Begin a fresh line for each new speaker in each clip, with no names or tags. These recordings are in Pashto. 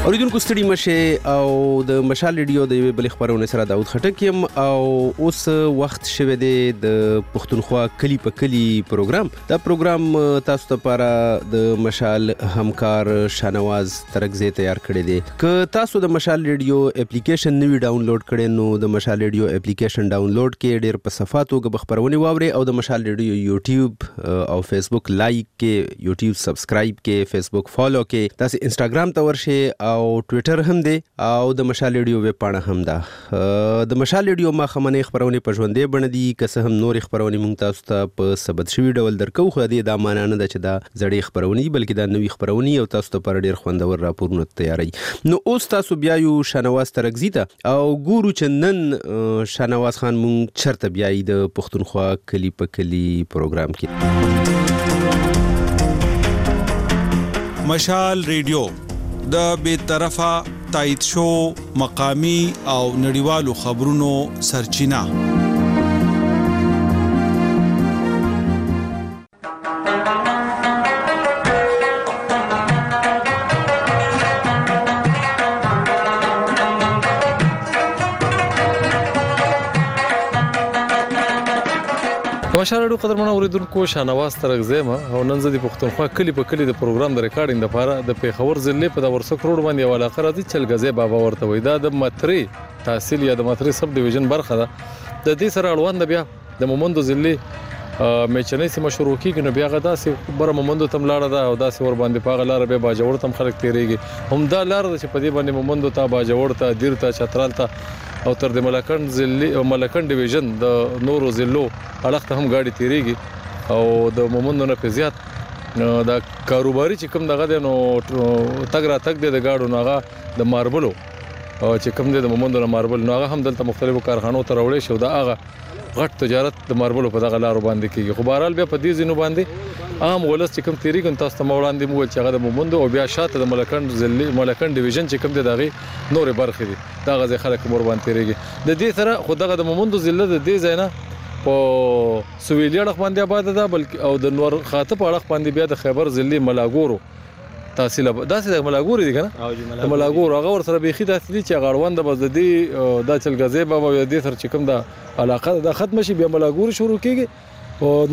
اوریدونکو ستړي مشه او د مشال ریډیو د بل خبرونه سره داود خټک يم او اوس وخت شوه د پښتونخوا کلی په کلی پروګرام. دا پروګرام تاسو ته لپاره د مشال همکار شانواز ترغزه تیار کړی دی. که تاسو د مشال ریډیو اپلیکیشن نوی ډاونلوډ کړئ نو د مشال ریډیو اپلیکیشن ډاونلوډ کې ډېر په صفاتو کې خبرونه واوري او د مشال ریډیو یوټیوب او فیسبوک لایک کې، یوټیوب سبسکرایب کې، فیسبوک فالو کې، تاسو انستګرام ته ورشئ او ټوئیټر هم دی او د مشال ریډیو ویب پاڼه هم ده. د مشال ریډیو ما خمنه خبرونه په ژوندې بڼه دي، که څه هم نور خبرونه مونږ تاسو ته په ثبت شوی ډول درکو، خو دا معنی نه ده چې دا زړې خبرونه دي، بلکې دا نوې خبرونه او تاسو ته پر ډیر خوندور راپورونه تیاری. نو اوس تاسو بیا یو شانواز ترغزی ته او ګورو چې نن شانواز خان مونږ چرته بیاي د پښتونخوا کلی په کلی پروګرام کې.
مشال ریډیو د بې طرفه تایید شو مقامی او نړیوالو خبرونو سرچینه.
مشال ریډیو قدرمنو اوریدونکو شانواز ترغزه ما او نن زه د پښتونخوا کلی په کلی د پروګرام د ریکارډینګ لپاره د پیښور ضلع په د ورسک روډ باندې یو علاقه راځي چلګزه بابا ورته وای. دا د متری تحصیل یا د متری سب ډیویژن برخه ده. د دې سره اړوند بیا د مومندو ضلع میچنې سیمه شروع کیږي. نو بیا غدا سي بر مومندو تم لاړه ده او دا سي ور باندې پاغه لار به باجوړ تم خلک تیریږي. هم دا لار چې په دې باندې مومندو ته باجوړ ته دیر ته چترال ته او تر د ملکن ضلع او ملکن ډیویژن د نورو ضلعو اړخ ته هم گاډي تیریږي او د مومندو نه په زیات دا کاروباري چې کوم دغه نو تګ را تګ د گاډو ناغه د ماربلو چې کوم د مومندو نه ماربل ناغه هم دلته مختلفو کارخانو ته راوړي شو. دا هغه غټ تجارت د ماربلو په دغه لارو باندې کیږي. خو بهرحال بیا په دې ځینو باندې عام ولس چې کوم تیریږي تاسو ته وړاندې مو چې هغه د مومندو او بیا شاته د ملکن ډیویژن چې کوم دغه نورې برخې دي دا غزه خلک مور باندې تیریږي. د دې سره خو دغه د مومندو ضلع د دې ځای نه په سویلي اړخ باندې آباد ده، بلکې او د نور خاطب اړخ باندې بیا د خیبر ضلع ملاګورو تحصیل داسې د ملاګوري دي کنه د ملاګورو هغه ور سره بيخي داسې دي چې غړوند بس د دې د چلګزې بابا د دې سره چې کوم د علاقه د ختم شي بیا ملاګوري شروع کیږي او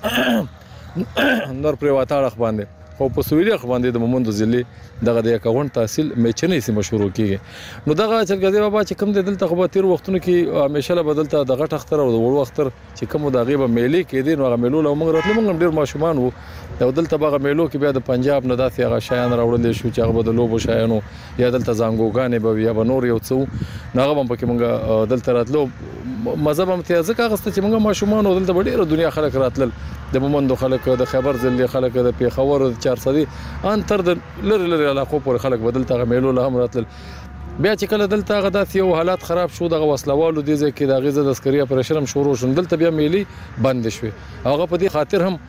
نور پریوات اړخ باندې او په سویلي اړخ باندې د مومندو ضلع دغه د اکاونټ تحصیل میچنې سیمه شروع کیږي. نو دغه چلګزې بابا چې کوم د دلته خو به تیر وختونو کې همیشه له بدلته دغه ټختر او د وړو اختر چې کوم د غیبه میلي کې دي نو هغه میلو له موږ راتلو موږ ډیر ماشومان وو. او دلته بغه میلو کې بیا د پنجاب نه داسې هغه شایان راوړل شو چې هغه د لوبو شایانو یا دلته زنګوګانې به یا بنور یو څو ناغه هم پکې موږ دلته راتلو مذهب هم ته ځکه غسته چې موږ ماشومان دلته ډیره دنیا خلک راتلل د مومندو خلک د خیبر ضلع خلک د پیښور د 400 ان تر د لری علاقو پر خلک بدلته میلو له هم راتلل. بیا چې کله دلته غدا یو حالات خراب شو دغه وسلوالو دي ځکه د غزه د عسکري اپریشن هم شروع شول دلته بیا میلي بند شوه. هغه په دې خاطر هم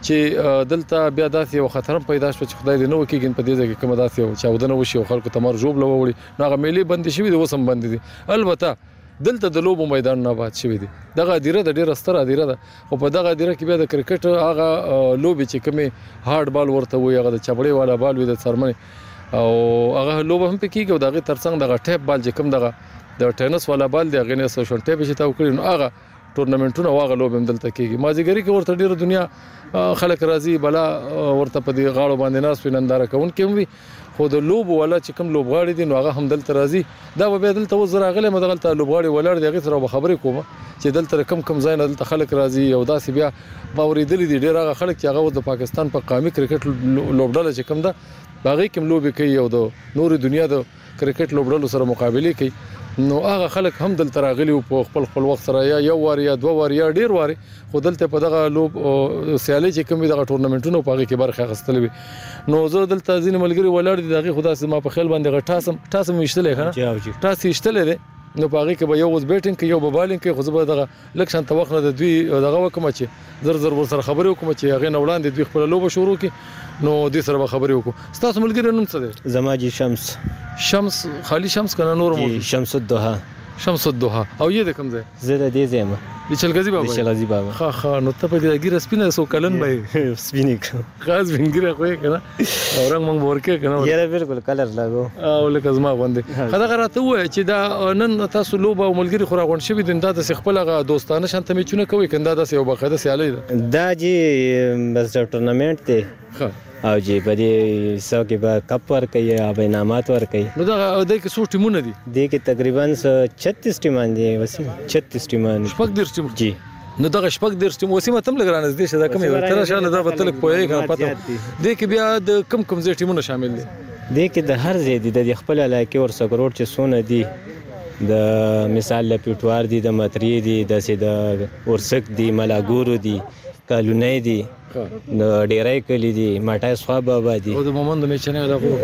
چې دلته بیا داسې یو خطر هم پیدا شو چې خدای دې نو کېږي په دې ځای کې کوم داسې یو چاودنه وشي او خلکو تمر جوب لوړي نو هغه میلي بند شوی د وسم بند دي. البته دلته د لوبو میدان نه آباد شوی دی. دغه ادیره د ډیره ستره ادیره ده او په دغه ادیره کې بیا د کرکټ هغه لوبي چې کومه هارد بال ورته وي هغه د چبړې والا بال وي د سرمنې او هغه لوبه هم پکېږي او دغه ترڅنګ دغه ټیپ بال چې کوم دغه د ټینس والا بال دی هغه نه سوشل ټیپ چې تاو کړی نو هغه ټورنمنټونه واغه لوب هم دلته کېږي. مازیګری کې ورته ډیره دنیا خلک راځي بلا ورته په دې غاړو باندې ناس ویننداره کوون کې وي خو د لوب ولا چې کوم لوبغاړي دي نو هغه هم دلته راځي. دا به دلته وزره غلې مدغلته لوبغاړي ولر دی هغه سره خبرې کوم چې دلته کم ځای نه دلته خلک راځي او داسې بیا باورېدل دي ډیر هغه خلک چې هغه د پاکستان په قومي کرکټ لوبډله چې کوم ده باغې کوم لوبي کوي او د نور دنیا د کرکټ لوبډلو سره مقابله کوي نو هغه خلک هم دلته راغلي په خپل وخت سره یا یو وار یا دوه وار یا ډیر وار خو دلته په دغه لوب سیالي چې کوم دغه ټورنمنټونو په هغه کې برخه اخیستل وي. نو زه دلته ځین ملګری ولر دي دغه خدا سي ما په خیال باندې ټاسم وشتلې کنه ټاس وشتلې نو په هغه کې به یو وز بیټینګ کې یو به بالینګ کې خو زه دغه لکشن توخنه د دوی دغه وکم چې زر ور سره خبرې وکم چې هغه نه وړاندې دوی خپل لوب شروع کړي نو دې سره به خبرې وکړو. تاسو ملګری نوم څه دی؟
زماجي شمس
خالی شمس کنه نور مو
شمس الدوحه
شمس الدوحه او یې د کوم ځای
زه د دې ځای یم
د چلغزي بابا
د چلغزي بابا
ها نو ته په دې ګیره سپینه سو کلن به
سپینې
خاص وینګره خو یې کنه او رنگ مونږ ورکه کنه
یاره بالکل کلر لاګو
او لکه زما غوندې خدای غراته وای چې دا نن تاسو لوبه او ملګری خو راغون شوی دین دا د خپل غا دوستانه شانت میچونه کوي کنده دا یو باقاعده سیالي
دا جی بس ټورنمنت دی او جی په دې سو کې به کپ ورکوي یا به انعامات ورکوي
نو دا د کې څو ټیمونه دي
دې کې تقریبا 36 ټیمان دي وسیم 36 ټیمان
شپږ دېرش ټیم
جی
نو دغه شپږ دېرش ټیم وسیمه تم لګرانه دي چې دا کومه تر شاله دا به تلک پوهې کنه پته دې کې بیا د کم ځای ټیمونه شامل دي
دې کې د هر ځای دي د خپل علاقې ورسره کروڑ چې سونه دي د مثال لپټوار دي د متری دي د ورسک دي ملاګورو دي کالونی دي نو ډیرای کلی دي ماټای سخوا بابا دي
او د مومند میچنه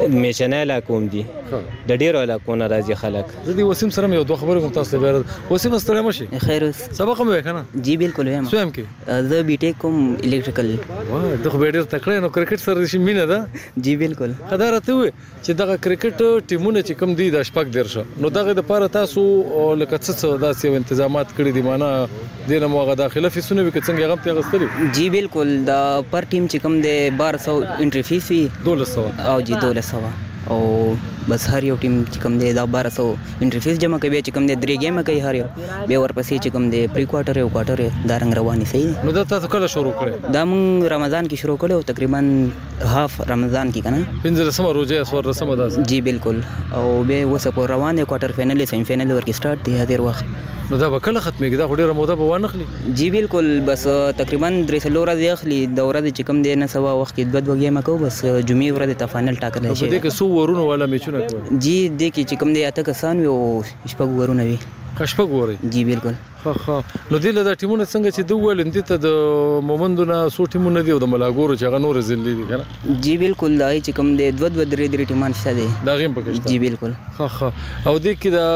علاقو دي د ډیرو علاقو نه راځي خلک
زه دی وسیم سره یو دوه خبرې کوم تاسو ته وسیم ستړی مشي
خیر
سبق مې وکنه
جی بالکل وایم
سویم کې
زه بي ټیک کوم الیکټریکل
واه ته خو ډیر تکړه نو کرکټ سره شي مینه ده
جی بالکل
خدای راته وي چې دغه کرکټ ټیمونه چې کم دي د شپږ درشه نو دغه د پاره تاسو لکه څه داسې تنظیمات کړی دي معنا دینه موغه داخله فیسونه وکړي څنګه هغه ته غستري
جی بالکل دا پر ټیم چې کوم دی 1200 انټری فیس وی
1200
او جی 1200 او بس هر یو ټیم چې کوم دی دا 1200 انټری فیس جمع کوي چې کوم دی 3 گیم کوي هر یو به ورپسې چې کوم دی پری کوارټر یو کوارټر دا رنګ رواني صحیح
نو دا تاسو کله شروع کړی
دا مون رمضان کې شروع کړو تقریبا هاف رمضان کې کنه
15 روزه اسور رسمه ده
جی بالکل او به وسه په روان دی کوارټر فائنل سیمی فائنل ورکی سٹارټ دی هغه وخت
نو دا به کله ختمېږي دا ډیره موده به وانخلي
جی بالکل بس تقریبا 3 ورځې اخلي د ورځې چې کوم دی نه سوا وخت کې دوه گیم کو بس جمعې ورځې ته فائنل ټاکل شي
په دې کې سو ورونو والا میچونه کوي
جی دې کې چې کوم دی اته کسان وي او شپږ ورونه وي
شپږ وري
جی بالکل
نو دې له ټیمونو څنګه چې دوه ولندې ته د مومندونه سو ټیمونه دی او د ملاګورو چې هغه نور زلې دي کنه
جی بالکل دا چې کوم دی دوه درې ټیمان شته دي
دا غیم پکې
جی بالکل
او دې کې د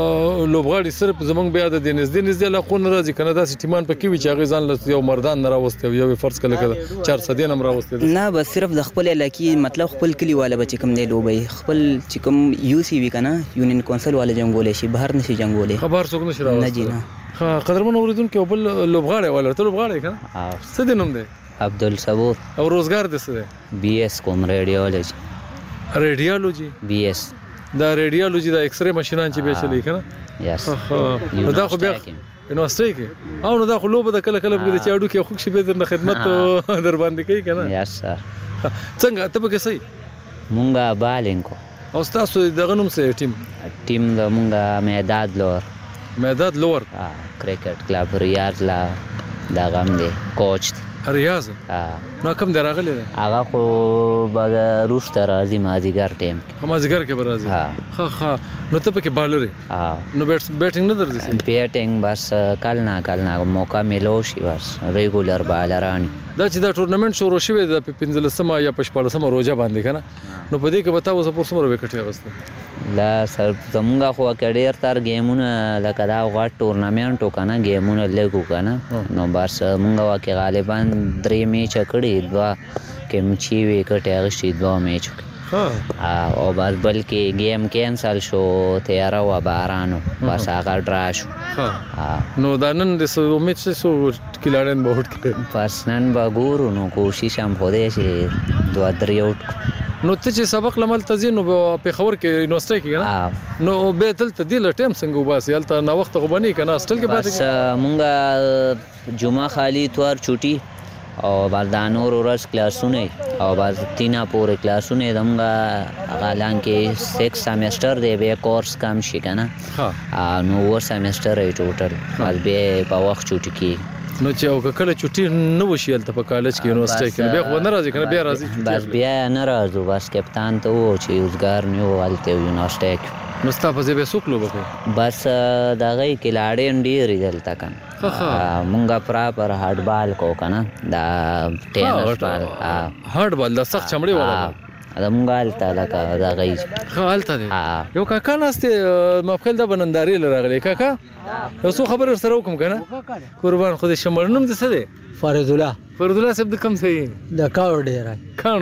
لوبغاړي صرف زمونږ بیا د نږدې علاقو نه راځي کنه داسې ټیمان پکې وي چې هغه ځان له یو مردان نه راوستي یو فرض کله 400 نم راوستي
نه بس صرف د خپل علاقې مطلب خپل کلی والا بچ کوم دی لوبي خپل چې کوم یو سی وی کنه یونین کونسل والا جنگول شي بهر نشي جنگول
خبر څوک نشي راوستي نه جی نه قدرمن اوریدونکو بل لوبغاړي ولا ته لوبغاړي کنه څه د نوم دی
عبدالصبور
او روزګار د څه دی
بي اس کوم ریډیولوژي
بي اس دا ریډیولوژي دا ایکس رے ماشينان چې به چلی کنه
یس
نو دا خو بیا یونیورسيټي کې او نو دا خو لوبه د کله کله به چې اډو کې خو شي به در خدمت در باندې کوي کنه
یس سر
څنګه ته به صحیح
مونږه بالینګو
او تاسو دغه نوم څه
ټیم د مونږه میداد لور کرکټ کلب ریاض لا دا غم دی کوچ
ریاض نو کوم دراغلی
هغه خو بعد روش تر راځي مازیګر ټیم
مازیګر کې برازي ها نو ته پکې بالري نو بیټینګ نه درځي
بیټینګ بس کال نه موقع ملو شي بس ریګولر بالران
دا چې دا ټورنمنت شروع شوی د 15مه یا 14مه روزه باندې کنه نو په دې کې به تاسو په سمره وکټي غوښته
لا سر زمونږه خو کډیر تر گیمونه لکه دا غټ ټورنمنت وکنه گیمونه لګو کنه نو بس مونږه واکه غالبا 3 میچ کړي دوا کې مچي وکټي غشي دوا میچ او بس بلکې گیم کینسل شو تیاره و بارانو بس هغه ډرا شو
نو دا نن د امید سو کلاړن به هټ کړي
پس نن به ګورو نو کوشش هم خوده شي 2-3 اوټ
نو ته چې سبق لمل تزینو په خبر کې یونیورسيټي کې نو به تل تدیل ټیم څنګه وباسي هلته نو وخت غوبني کنه هاستل کې پاتې
بس مونږه جمعه خالی توار چوټي او بعد نور ورځ کلاسونه او بعد 3 پورې کلاسونه دمغه غالان کې 6 سیمستر دی به کورس کم شي کنه نو ور سیمستر ای ټوټل بس به په وخت چوټي کې
نو چې او کله چټي نه وشي الته په کالج کې یونیورسيټي کې بیا خو نه راځي کنه بیا راځي
بس بیا نه راځو بس کپتان ته و چې یوزګار نیو الته یونیورسيټي
نو ستاسو به سوکلو وکړي
بس دغه کې لاړې ډېر دلته کنه مونږه پراپر هارد بال کو کنه دا ټینس بال
هارد بال د سخت چمړې ولا
دا مونږه الته لکه دغه
خالته دی یو کاکا ناسته مخکل د بننداري لراغلی کاکا یو څو خبر سره وکم کنه قربان خو دې شمرنم د څه دی فرض الله صاحب د کم صحیح
د کاڼو ډیره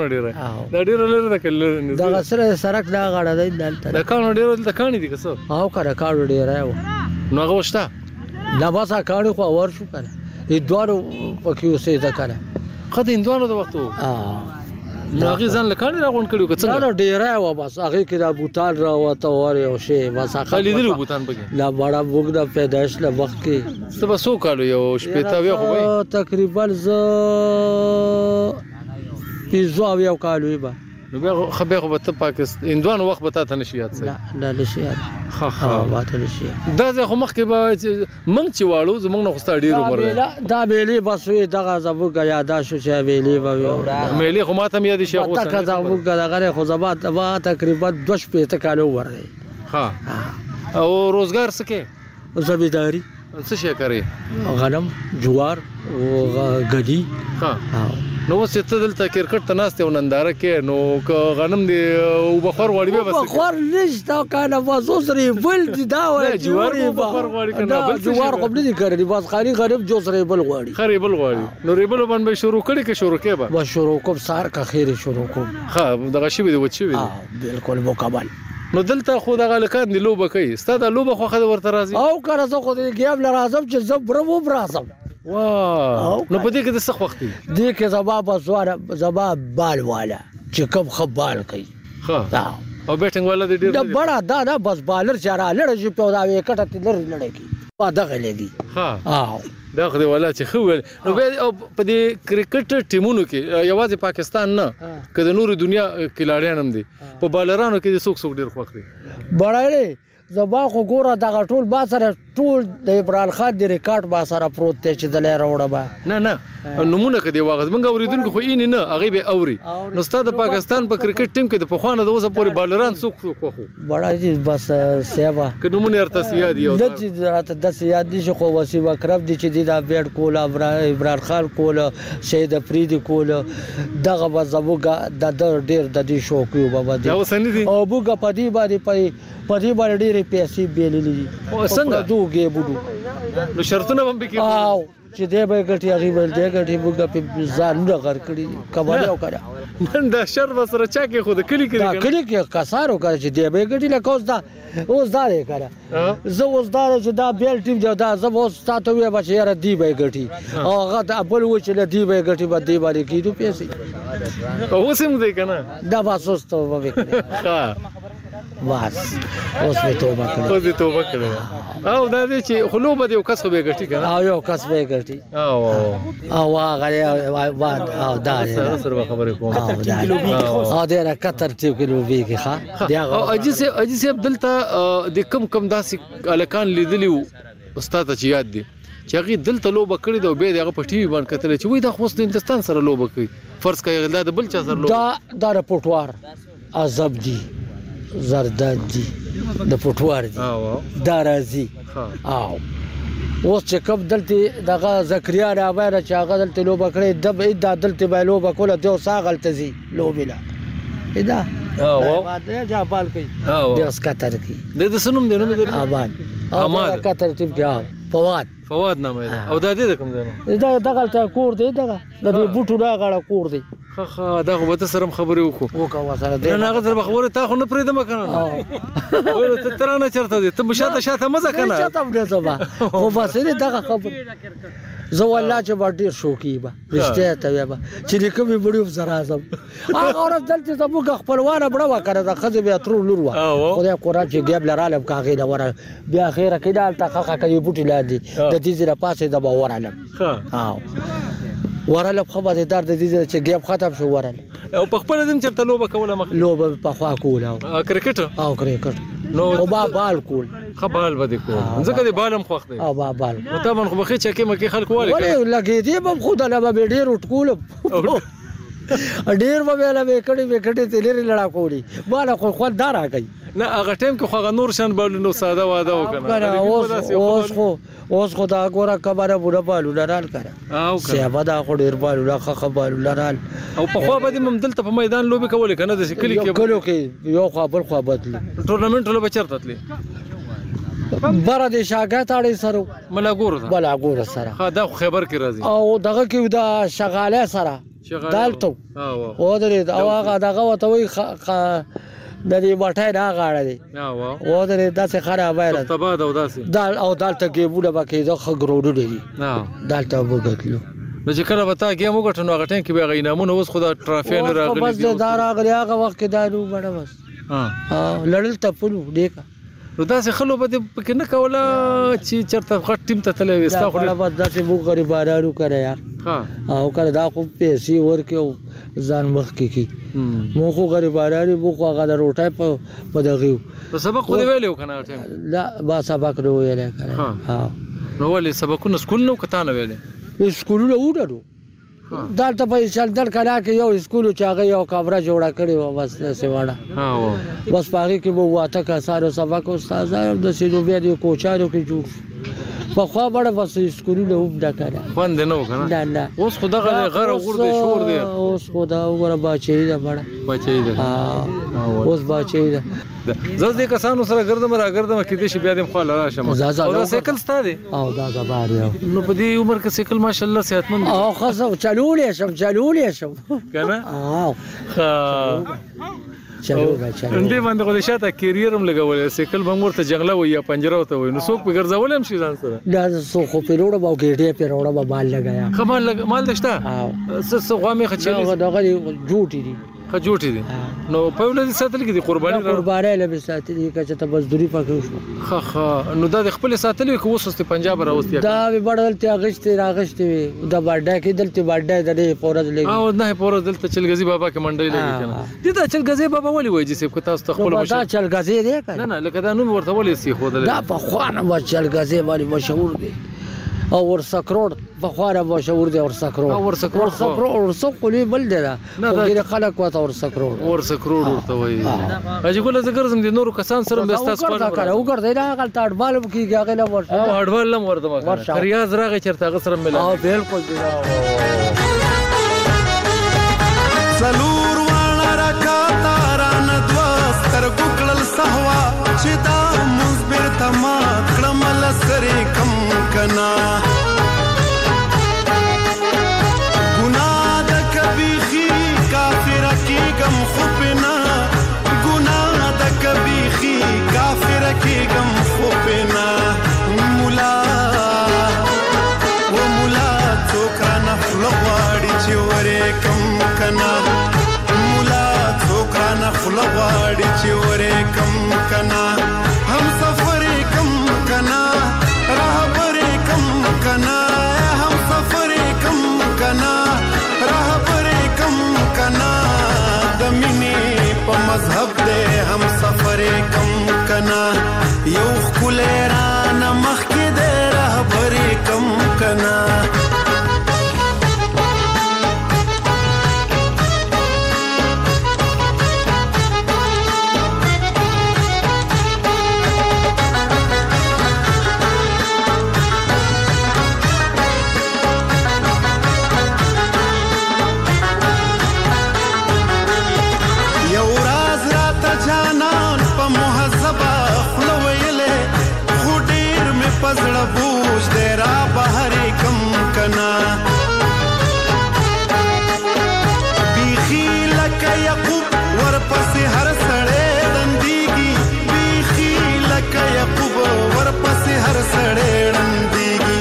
دا ډیره لري د کله
دا سره سرک دا غاړه دی
د کاڼو ډیره د کاڼي دي کسو
او کړه کاڼو ډیره
نو هغه وشته
لا بس کاڼي خو ور شو کنه دوه پکې اوسېده کنه
خدای هندوانو د وخت نو هغه ځان لکانې راغونډ کړو که څنګه
نه ډیره و بس هغه کې دا بوتان راوته ور یو شی بس
خالي دي بوتان پکې
لا بڑا وګ د پیدائش له وخت کې
څه به سو کالو یو شپېته وی خو
تقریبا ز 15 یو کالو به
نو بیا خو به ته پاکستان هندوانو وخت به ته نشي یاد سي
نه نشي یاد
ها
واته نشي
دا زه خو مخکې به منګ چې واړو زمونږ نه خو ستا ډېر عمر دی
دا بیلې بس وي دغه زموږ یادا شو چې بیلې به
میلې خو ماته مې یاد شي خو
تک زموږ دغه خو زبات تقریبا 2 کالو ور دی
ها او روزګار سکه
زمینداری
څه شي کوي
غنم جوار او غدي
ها نو څه ته دلته کرکټ ته ناست یو ننداره کې نو غنم دی او بخور غوړي به بس
بخور نشته کنه بس اوسري بل دي دا وای
جوار بخور غوړي کنه بل
جوار خو نه دي کړی بس خالي غریب جو سره بل غوړي
خري بل غوړي نو ریبل باندې شروع کړي کې شروع کې به
شروع کوم سار کا خیر شروع کوم
ها دغه شی دی وچی وي
بالکل مکمل
نو دلته خو دغه لکان دی لوبه کوي ستاد لوبه خو خد ورته راځي
او کړه زه خو دې ګیاب لرازم چې زبرم برازم
واه نو په دې کې د څه وخت دی
دې کې زبا بال والا چې کوم خبال کوي
ها او بیټینګ والا دې ډیر
دا بڑا دا بس بالر چاره لړ شي په دا وکټه تلر لړکی وا دغه لګي
ها دا خو دی ولا چې خو نو په دې کرکټ ټیمونو کې یوازې پاکستان نه کله نور دنیا کلاړیان هم دي په بالرانو کې څوک ډیر خوښ دي
بڑای زبا خو ګوره دغه ټول با سره ټول د عمران خان د ریکارډ با سره پروت دی چې دلې راوړه با
نه نمونه کدي واغز منګ اوریدونکو خو یې نه هغه به اوري نو ستاسو د پاکستان په کرکټ ټیم کې د پخوانه د اوسه پورې بالران څوک خو
بڑا دي بس سیوا
که نمونه ارته یاد یو
د چې راته د یاد دي خو وسیم اکرم دي چې د بیټ کول عمران خان کول شهید افریدي کول دغه زبوګه د ډیر د دې شوق یو بابا دي
او سن دي
او بوګه پدی باندې پدی باندې ډېرې پیسې بیللې دي
او څنګه
دوګه بودو
نو شرطونه هم به کې
او چې دې به ګټي هغه ول دې ګټي بوګه په ځان نه غر کړی کمال او کړه
نن دا شر وسره چا کې خود کلی کړی
دا کلی کې کسارو کړ چې دې به ګټي له کوز دا اوس دا یې کړه زه اوس دا چې دا بیل ټیم دا زه اوس تاسو وې بچ یاره دی به ګټي او هغه خپل و چې دی به ګټي به دی باندې کیدو پیسې
اوس هم دی کنه
دا باسوس ته وې
ها
واس اوس په توبه کړه
او دا دې چې خلوبه دی کس خو به ګټي کنه
او یو کس به ګټي او هغه او دا
سره خبرې کوم
او دا کتر ټیو کیلو ویږي ښا
او اجي سي دلته د کم داسې الکان لیدلی استاد چې یاد دي چې هغه دلته لوبه کړې دا به دغه په ټي وي باندې کتل چې وای دا خو د هندستان سره لوبه کوي فرض کوي دا د بل چا سره لوبه
دا رپورټوار عذاب دي زرداد دي د پټوار دي دا راځي او اوس چې کوم دلته دغه زکریا راوړل چې هغه دلته لوبه کړې د دلته به لوبه کوله د ساغل تزي لوبیلا دا دا جابال کوي د اسکاتر کوي
د سنوم دی نو
آباد کاتر ټیم کې فواد
نامه او دا دې کوم ځای
دا دغه کور دی دغه د بوټو دا غاړه کور دی
خا دا خو به سره خبرې
وکړو سره دی
نه هغه سره خبره تا خو نه پریدم کنه ته ترانه چرته دي ته مشاته مزه کنه
چاته مې زما خو بس دې دغه خبر زه والله چې ډېر شوقي به رښتیا ته وایم چې کومې بډیو سره اعظم هغه ورځ دلته زموږ خپلوانه بړه وکړه د خځې بیا تر لور و خدای قرآن چې ګیب لرالم کاغې دا ور بیا خیره کې دالته خخه کوي بوټي لاندې د دې زره پاسه د باورالم ورالم خبره دار د دې چې ګیب ختم شو ورال
او په خپل دم چرته لوبه کوله مخ
لوبه په خوا کوله
کرکټ
نو بال کول
خبال بده کول ځکه د بالم خوښ دی
او بال
نو طبعا خو بخې چې کې مکه خلک وله
لګې دی په خود له به ډیر وټکول ډیر به له وکړې تلری لړا کولی بالا خو دار راګي
نه هغه ټیم کې خو نور شان بالو ساده واده وکنه
اوس خو دا ګوره کبره بوډا بالو لرال کړه
او
سیابه دا خو ډیر بالو لا خبالو لرال
او په خو به مم دلته په میدان لوبي کول کنه د کلی
کې یو خو بل خو بدلی
ټورنمنت لوبه چرته تلی
بره د شاګات اړې سره
بلاګور سره ها دا خبر کې راځي
او دغه کې دا شغاله سره دالته او درې او هغه دغه وته وي د دې بټای نه غاړه دی او د داسې خرابه ده
تباد او داسې
دال او دالته ګیمونه به کېده ښه ګروډونه دي دالته وګټلو
نو چې کله به تا ګیم وګټو نو هغه ټایم کې به هغه انعامونه اوس خو د ټرافیانو راغلي
بس دا راغلي هغه وخت کې دا روبړه بس لړل تپلو ډېکه
نو داسې خلو به دې پکې نه کوله چې چېرته غټ ټیم ته تللی وې ستا خو
بس داسې موږ غریبانانو کړی یار او کله دا خو پیسې ورکړي او ځان مخکې کړي موږ خو غریبانان یو موږ خو هغه د روټۍ په دغې وو
سبق خو دې ویلی وو که نه هغه ټایم
لا ما سبق نه ویلی که
نو ولې سبقونه سکول نه وو که تا نه ویلی
سکولونه وډلو دلته په چلدر کلا کې یو سکول چې هغه یو کمره جوړه کړې وه بس داسې وړه بس په هغې کې به واته کسانو سبق استادان داسې نو بیا دې کوچانو کې جوړ شو پخوا بړه بس سکولونه هم ډکه ده
خوند یې نه و که
نه
نه اوس خو دغه دی غر او غور دی شور دی
اوس خو دا وګوره باچهي ده بړه
باچهي ده
اوس باچهي ده
زه دې کسانو سره ګرځم راګرځم کېدای شي بیا دې خوا له راشم او دا سایکل ستا دی
او دا زبار یو
نو په دې عمر کې سایکل ماشاءالله صحتمند دی
او ښه چلولی شم
که نه دې باندې خو د شاته کیریر هم لګولی سایکل به هم ورته جغله وایي یا پنجره ورته وایي نو څوک پې ګرځولی هم شي ځان سره
دا څوک خو پې روړم او ګېډې پې روړم مال لګیا
ښه مال دې شته څه غوا مې ښه چلي
دغه جوټې دي
ښه جوټې دي نو په یو لدې ساتلي کې دي قرباني
له مې ساتلي که چې ته مزدوري پکې وشوه
ښه نو دا د خپلې ساتلي وي که اوس دې پنجاب راوستې
دا مې بړه دلته راغښتې وي د باډای کې دلته باډای د نهې په ورځ لګي
او نهې په ورځ دلته چلګزي بابا کې منډۍ لګي که نه دې دا چلګزي بابا ولې وایي جسیب که تاسو ته خپله
دا چلګزی دی که
نه لکه دا نوم ورته ولې سیښودلی
دا پخوا نه به چلګزی باندې مشهور دی او ورسکروړ پخوا نه مشهور دی ورسکروړ خو لوی بل دی دا خو ډېر خلک ورته ورسکروړ
ورته وایي حاجي ګله زه ګرځم د نورو کسان سره بیا ستاسو
وګرځئ نه هغلته اډبال هم کېږي هغې نه ورشه
اډبال هم ورته ریاض راغی چېرته هغه سره ملا
بلکل
څلور واړه رکاته رانه دوه سترګو کړل سهوا چې دا مونځ بېرته مات کړم له سرې کم که نه ګناه ده که بیخي کافره کېږم خو پې نه ګناه ده که بیخي کافره کېږم خو پې نه ملا څوک رانه خوله غواړي چې ورېکم که نه ملا څوک رانه خوله غواړي چې ورېکم که نه هم سفر یې کم که نه رهبر یې کم که نه هم سفر یې کم که نه رهبر یې کم که نه د مینې په مذهب دی هم سفر یې کم که نه یو ښکلی رانه مخکې دی رهبر یې کم که نه پزړه بوج دی را بهرې کم که نه بیخي لکه یعقوب ورپسې هر سړی ړندېږي بیخي لکه یعقوب ورپسې هر سړی ړندېږي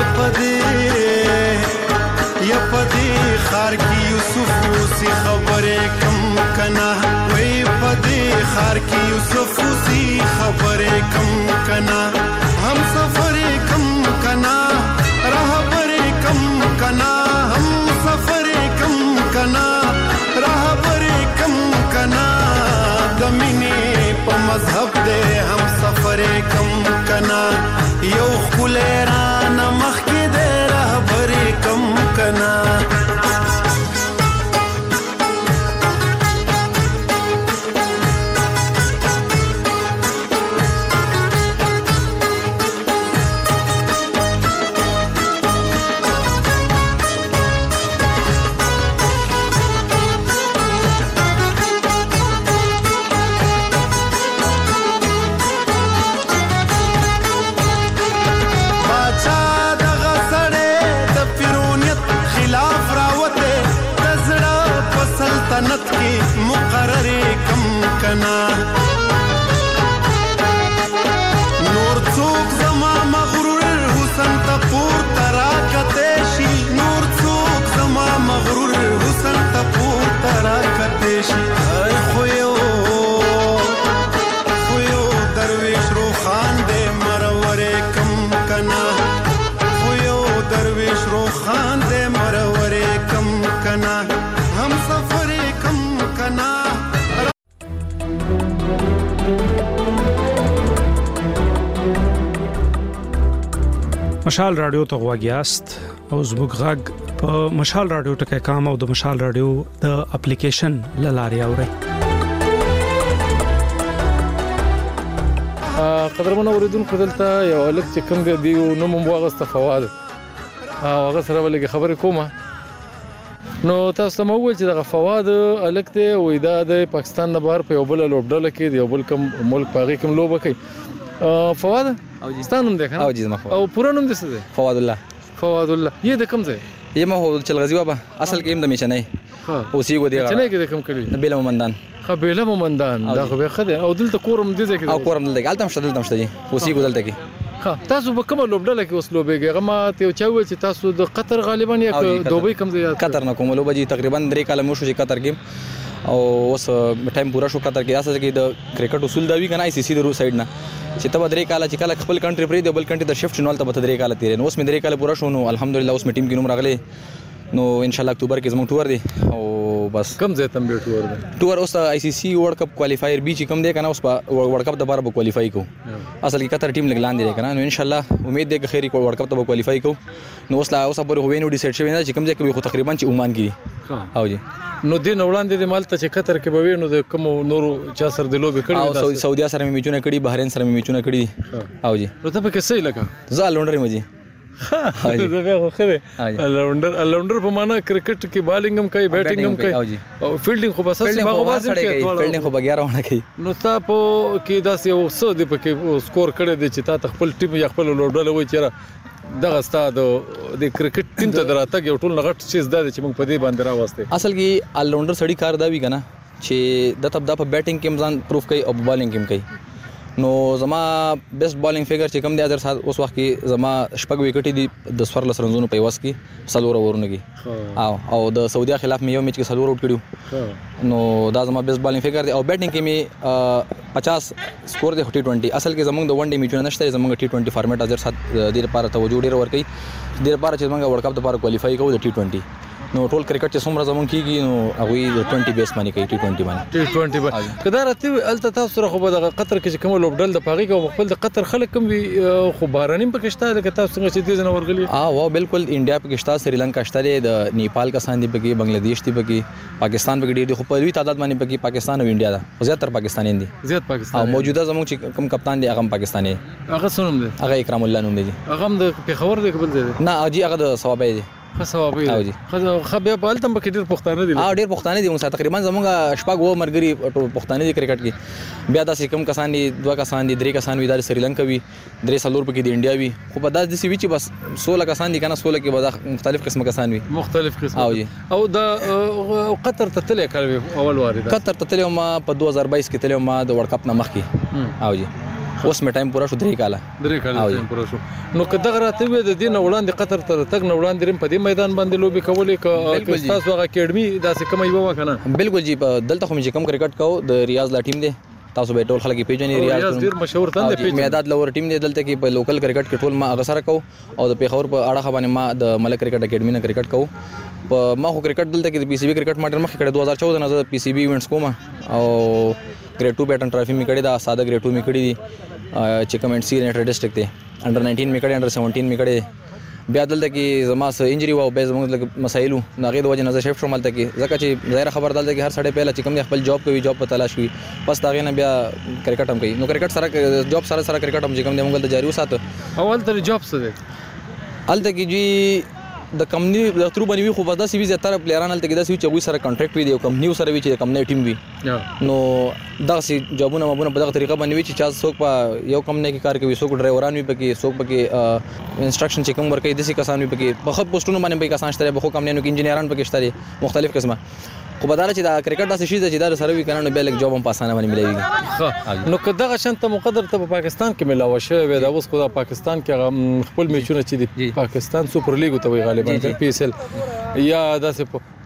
په دې ښار کې یوسف اوسي خبرې کم که نه وایي په دې ښار کې یوسف اوسي خبرې کم که نه هم سفر کم کنا رهبر کم کنا هم سفر کم کنا رهبر کم کنا د مینې په مذهب دی هم سفر کم کنا یو ښکلی رانه مخکې دی رهبر کم کنا خلاف خان دے مرورے کم کنا ہم سفر کم کنا
مشال رادیو ته غواګیاست او زموږ غږ په مشال رادیو ټکي کام او د مشال رادیو د اپلیکیشن لاري اوري.
قدرمن اوریدونکو دلته یو الک چې کوم دی نو مو واغسته فواد هغه سره ولګي خبرې کومه نو تاسو مو ویل چې د فواد الک ته وې د پاکستان نه بهر په یو بل لوبډل کې دی یو بل کوم ملک پاغي کوم لوب کوي فواد او جستانم ده کنه
او جزما
او پوره نوم دې څه دی
فواد الله
یې د کوم ځای
یې ما هو چلغزي بابا اصل کې هم د میشنې او سی ګو دی
چنه کې د کوم کړي
بیل مومندان
خبيله مومندان دا خو به خده او دلته کورم دي ځکه
او کورم دلته التم شدل دي او سی ګو دلته کې
ها تاسو به کوم لوبډل کې اوس لوبېږي غما ته چاوي چې تاسو د قطر غالبا یا دوبۍ کوم ځای
قطر نه کوم لوبږي تقریبا 3 کال مو شو چې قطر کې او اوس ټایم پورا شو قطر کې اساس کې د کرکټ اصول دا وی کنه آی سی سی د رو سایډ نه چې تبه 3 کال چې کله خپل کنټری پرې د بل کنټری د شفټ نول ته 3 کال تیر نو اوس مې 3 کال پورا شو نو الحمدلله اوس مې ټیم کې نوم راغلی نو ان شاء الله اکتوبر کې زموږ ټور دی او بس
کم ځای تم به ټور دی
ټور اوس آی سی سی ورلد کپ کوالیفایر بي چې کم دی کنه اوس ورلد کپ د بار به کوالیفای کو اصل کې قطر ټیم لګلان دی کنه نو ان شاء الله امید دی چې خیری ورلد کپ ته کوالیفای کو نو اوس لا اوس په هوینو ډیسایډ شوی نه چې کم ځای کې خو تقریبا چې عمان کې او جی
نو دین وړاندې د مالته چې قطر کې به وینو د کوم نورو چا سر د لوبي کړي
او سعودي سره مې میچونه کړي بحرین سره مې میچونه کړي او جی
نو ته په کې صحیح لګا
زه لونډر مې جی
دا به خو خره لونډر په معنا کرکټ کې بالینګ هم کوي بیټینګ هم کوي او فیلډینګ خو بس هغه بازم کوي
فیلډینګ خو بګیاره ونه کوي
نو تاسو کې داسې یو څه دی په کې سکور کړی دی چې تاسو خپل ټیم یا خپل لوډل وای چیرې دغه ستاد د کرکټ ټیم ته دراتګ یو ټول نغټ چیز دا چې موږ په دې باندې راوسته
اصل کې الراوندر سړی کار دا وی کنه چې د تب د بیټینګ کې مزان پروف کوي او بالینګ کې کوي نو زما بیسټ بالینګ فیګر چې کم دی در سات اوس وخت کې زما شپږ وکټې دي د سورلس رنزونو په وس کې سلور اورونه کې او د سعودي خلاف مې یو میچ کې سلور اوټ کړو نو دا زما بیسټ بالینګ فیګر دی او بیټینګ کې مې 50 سکور دی 20 اصل کې زمونږ د ون ډے میچونه نشته زمونږ ټي 20 فارمیټ در سات د لپاره توجه ډیر ور کوي د لپاره چې زمونږ ورلد کپ لپاره کوالیفای کوو د ټي 20 نو ټول کرکټ چې څومره زمون کیږي نو هغه د 20 بیس باندې کوي ټي 20 باندې
ټي 20 باندې کدا راته الته تاسو سره خو به د قطر کې کوم لوبډل د پاغي او خپل د قطر خلک کوم خو بارانیم پکې شته د تاسو څنګه چې دې نه ورغلي
واو بالکل انډیا پکې شته سریلانکا شته د نیپال کسان دي پکې بنگلاديش دي پکې پاکستان پکې ډېر خو په لوی تعداد باندې پکې پاکستان او انډیا دا زیات تر پاکستاني دي
زیات پاکستان
او موجوده زموږ چې کوم کپتان دي هغه پاکستاني
هغه سنوم دي
هغه اکرام الله نوم دي
هغه د پیښور دی قبل دی
نه اجي هغه د ثوابي دي
خصوابي خبي په التم کې ډېر پښتانه دي
ډېر پښتانه دي موږ تقریبا زموږ شپږ و مرګري پښتانه دي کرکټ کې بیا داسې کم کسان دي دوه کسان دي درې کسان وي د سریلانکا وي درې سلور پکې د انډیا وي خو په داس دي چې بس 16 کسان دي کنه 16 کې به مختلف قسم کسان وي
مختلف قسم او د قطر ته تللی کړو اول وارد
قطر ته تللی ما په 2022 کې تللی ما د ورلد کپ نه مخکې او جی اوس مې ټایم پورا شو 3 کال
ټایم پورا شو نو کله راته وې د دین وړاندې قطر ته تک نو وړاندې په دې میدان باندې لوبي کولې ک تاسو هغه اکیډمي داسې کوم یو وکنه
بالکل جی دلته خو مې کوم کرکټ کو د ریاض لا ټیم دی تاسو به ټول خلک پیژنې
ریاض ډیر مشهور تند
پیژنې میدان لور ټیم دی دلته کې په لوکل کرکټ کې ټول ما هغه سره کو او د پیښور په اړه باندې ما د ملک کرکټ اکیډمي نه کرکټ کو په ما خو کرکټ دلته کې د پی سی بي کرکټ ماډل مخکې کړه 2014 نه د پی سی بي ایونټس کوم او ګریډ 2 پیټرن ټرافي می کړی دا ساده ګریډ 2 می کړی دي چې کمنټ سی نیټر ډسټرکټ دی انډر 19 می کړی انډر 17 می کړی بیا دلته کې زما سره انجری و او به زموږ مسایلو ناغې د وجه نه شفټ شوم دلته کې ځکه چې ظاهر خبر دلته کې هر سړی پهلا چې کوم خپل جاب کوي جاب په تلاش کوي پس دا غي نه بیا کرکټ هم کوي نو کرکټ سره جاب سره کرکټ هم چې کوم د موږ د جاری وساته
اول تر جاب څه دی
الته کې جی د کمپنی د ترو باندې وی خو په داسې وی زیاتره پلیران الته کې داسې چې وی سره کانټریکټ وی دی او کمپنی سره وی چې کمپنی ټیم وی نو داسې جابونه مبونه په دغه طریقه باندې وی چې چا څوک په یو کمپنی کې کار کوي څوک ډرایوران وی پکې څوک پکې انسټرکشن چې کوم ورکوي داسې کسان وی پکې په خپل پوسټونو باندې پکې کسان شته په خو کمپنیونو کې انجینران پکې شته مختلف قسمه خو بداله چې دا کرکټ داسې شي چې دا سره وی کنه نو بیل جواب هم په اسانه باندې ملایوي
نو که دغه شانته مقدر ته په پاکستان کې ملاوي شوی دا اوس خو د پاکستان کې خپل میچونه چې د پاکستان سوپر لیګ ته وی غالبا پی اس ال یا داسې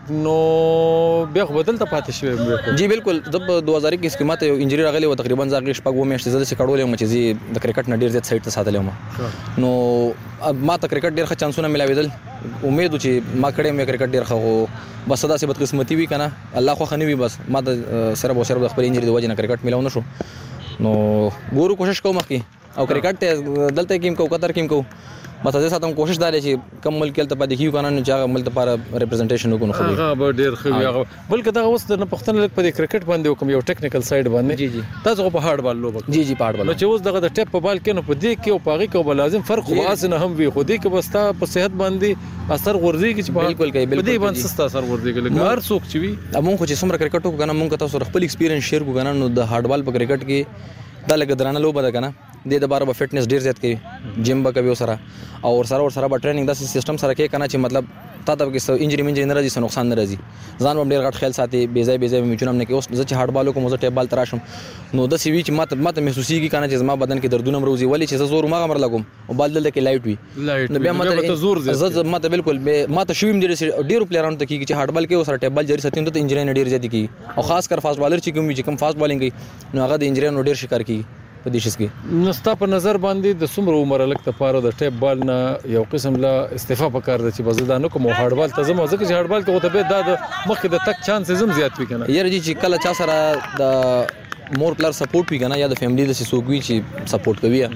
نو بیا خو بدل ته پاتې شوی
جی بالکل د 2021 کې ماته یو انجری راغلی و تقریبا ځاګه شپږ و میاشتې زده چې کډولې مې چې د کرکټ نه ډیر زیات سایت ته ساتلې نو ما ته کرکټ ډیر ښه چانسونه ملاویدل امید چې ما کړې مې کرکټ ډیر ښه بس دا سه بدقسمتي وی کنه الله خو خنوي بس ما ته صرف د خپل انجری د وجه نه کرکټ ملاو نشو نو ګورو کوشش کوم مخکي او کرکټ ته دلته کېم کو قطر کېم کو مته ساتم کوشش دالې چې کم ملک ته پاتې کیو کنه چې هغه ملک لپاره ریپرزنټیشن وکړو خو
هغه به ډیر خو هغه بلکې دا اوس د پښتون لیگ په کرکټ باندې کوم یو ټیکنیکل سایډ باندې
جی
تاسو په هارد بال لوب
جی په هارد بال
نو چې اوس دغه د ټیپ په بال کې نو په دې کې او پاغي کې به لازم فرق خاص نه هم وي خو دې کې بستا په صحت باندې اثر ورځي چې
بالکل کوي بالکل
دې باندې سستا اثر ورځي چې هر څوک چې وي
مونږ خو چې څومره کرکټ وکړو کنه مونږ تاسو خپل ایکسپیرینس شیر کو کنه نو د هارد بال په کرکټ کې دا لګ درانه لوب ده کنه د بار به فټنس ډیر زیات کوي جیم به کوي سره او سره به ټریننګ داسې سیستم سره کوي کنه چې مطلب تا ته کې انجری نه راځي نقصان نه راځي ځان هم ډیر غټ خیال ساتي بې ځای میچونه نه کوي اوس چې هارد بالو کوم زه ټیپ بال تراشم نو د سی وی چې ماته محسوسيږي کنه چې زما بدن کې دردونه مروزي ولی چې زور ما غمر لګوم او بال دلته کې لایټ وي نو بیا ماته زور زه ماته بالکل ماته شویم ډیر پلیرانو ته کې چې هارد بال کې سره ټیپ بال جری ساتي ته انجری نه ډیر زیات کی او خاص کر فاست بالر چې کوم فاست بالینګ کوي نو هغه د انجری نو ډیر شکار کی په دې شس کې
نو ستا په نظر باندې د څومره عمر لک ته پاره د ټیپ بال نه یو قسم لا استفاده وکړ چې بزدانو کوم هارد بال ته زموږ ځکه چې هارد بال ته به د مخکې د تک چانس زم زیات وي کنه
یاره چې کله چا سره د مور پلر سپورټ وي کنه یا د فیملی د سوګوي چې سپورټ کوي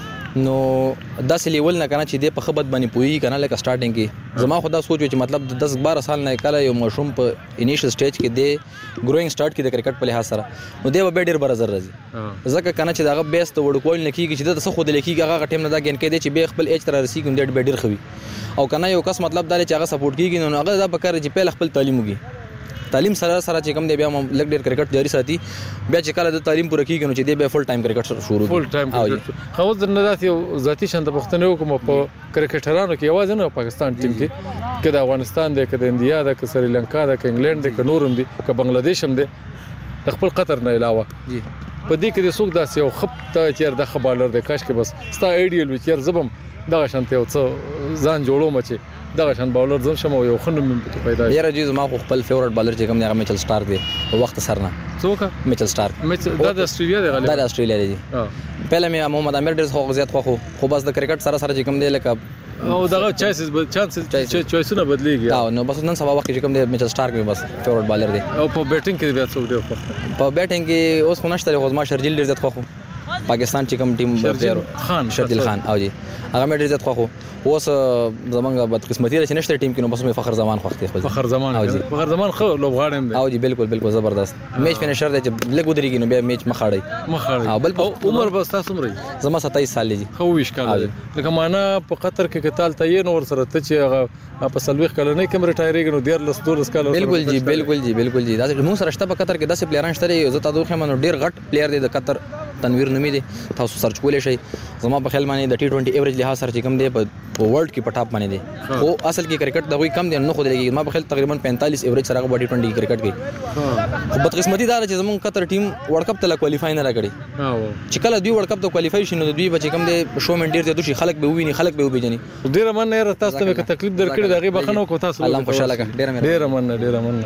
نو داسې لیول نه کنه چې د په خبرت باندې پوي کنه لکه سٹارټینګ کې زما خدا سوچ چې مطلب 10-12 سال نه کله یو مشروم په انیشل سټیج کې د ګروینګ سٹارټ کې د کرکټ په لحاظ سره نو دی به ډیر برزر راځي ځکه کنه چې داغه بیس ته وړکول نه کیږي چې د څه خود لیکيږي هغه ټیم نه دا ګین کې دی چې به خپل ایج تر رسیدي کوم ډیر ډیر خوي او کنه یو کس مطلب دا چې هغه سپورټ کیږي نو هغه دا پکاره چې په خپل تعلیم وږي تعلیم سره چې کوم دی بیا لګ ډیر کرکټ جاری ساتي بیا چې کله د تعلیم پوره کیږي نو چې دی بیا فل ټایم کرکټ شروع
فل ټایم کرکټ خو د نظر یو ذاتی شند پښتنو کوم په کرکټرانو کې आवाज نه پاکستان ټیم کې کله افغانستان دی کله انډیا دی کله سریلانکا دی کله انګلند دی کله نورم دی کله بنگلاديش هم دی خپل قطر نه علاوه جی په دې کې د څوک داسې یو خپ ته چیر د خبالر دی کاش کې بس ستا ایډیل وي چیر زبم دغه شانته او څه ځان جوړوم چې دغه شان بالر زم شمو یو خنم په پیدا
یاره جی زما خپل فیورټ بالر چې کوم دی هغه میچل سٹارک دی وخت سرنا
څوک
میچل سٹارک
دا د استرالیا دی غالبا
دا د استرالیا دی پهله مې محمد عامر ډیر خو زیات خو بس د کرکټ سره چې کوم دی لکه
او دغه چانسز چويسونه بدليږي
او نو بس نن سبا وخت چې کوم دی میچل سٹارک بس فیورټ بالر دی
او په بیټینګ کې بیا څوک دی
په بیټینګ کې اوس خو نشته خو ما شرجیل ډیر زیات خو پاکستان چې کوم ټیم
خان
شرجیل خان او جی هغه مې ډیر زیات خو اوس زمونږ بدقسمتي چې نشته ټیم کې نو بس مې فخر زمان خوښ دی
فخر زمان خو لوبغاړم دی
او جی بالکل زبردست میچ فینیشر دی چې لګ ودرېږي نو بیا میچ مخاړي
او بل عمر بس تاسو مری
زما 27 سال دی
خو ویش کال لکه معنا په قطر کې کتال ته یې نور سره ته چې هغه په سلويخ کله نه کوم ریټایرینګ نو ډیر لس کال بالکل جی دا موږ سره شته په قطر کې 10 پلیران شته زه تاسو خو منو ډیر غټ پلیر دی د قطر تنویر نومي دی تاسو سرچ کولای شئ زما په خیال باندې د ټي 20 ایوریج لحاظ سره چې کوم دی په ورلد کې په ټاپ باندې دی او اصل کې کرکټ د غوي کم دی نو خو دی ما په خیال تقریبا 45 ایوریج سره په ټي 20 کرکټ کې خو بدقسمتي دا چې زمون قطر ټیم ورلد کپ ته کوالیفای نه راکړي چې کله دوی ورلد کپ ته کوالیفای شي نو دوی به کوم دی شو من ډیر دی دوی خلک به وویني خلک به وبېجني ډیر من نه تاسو ته تکلیف درکړي دغه بخنو کو تاسو
الله خوشاله کړه
ډیر من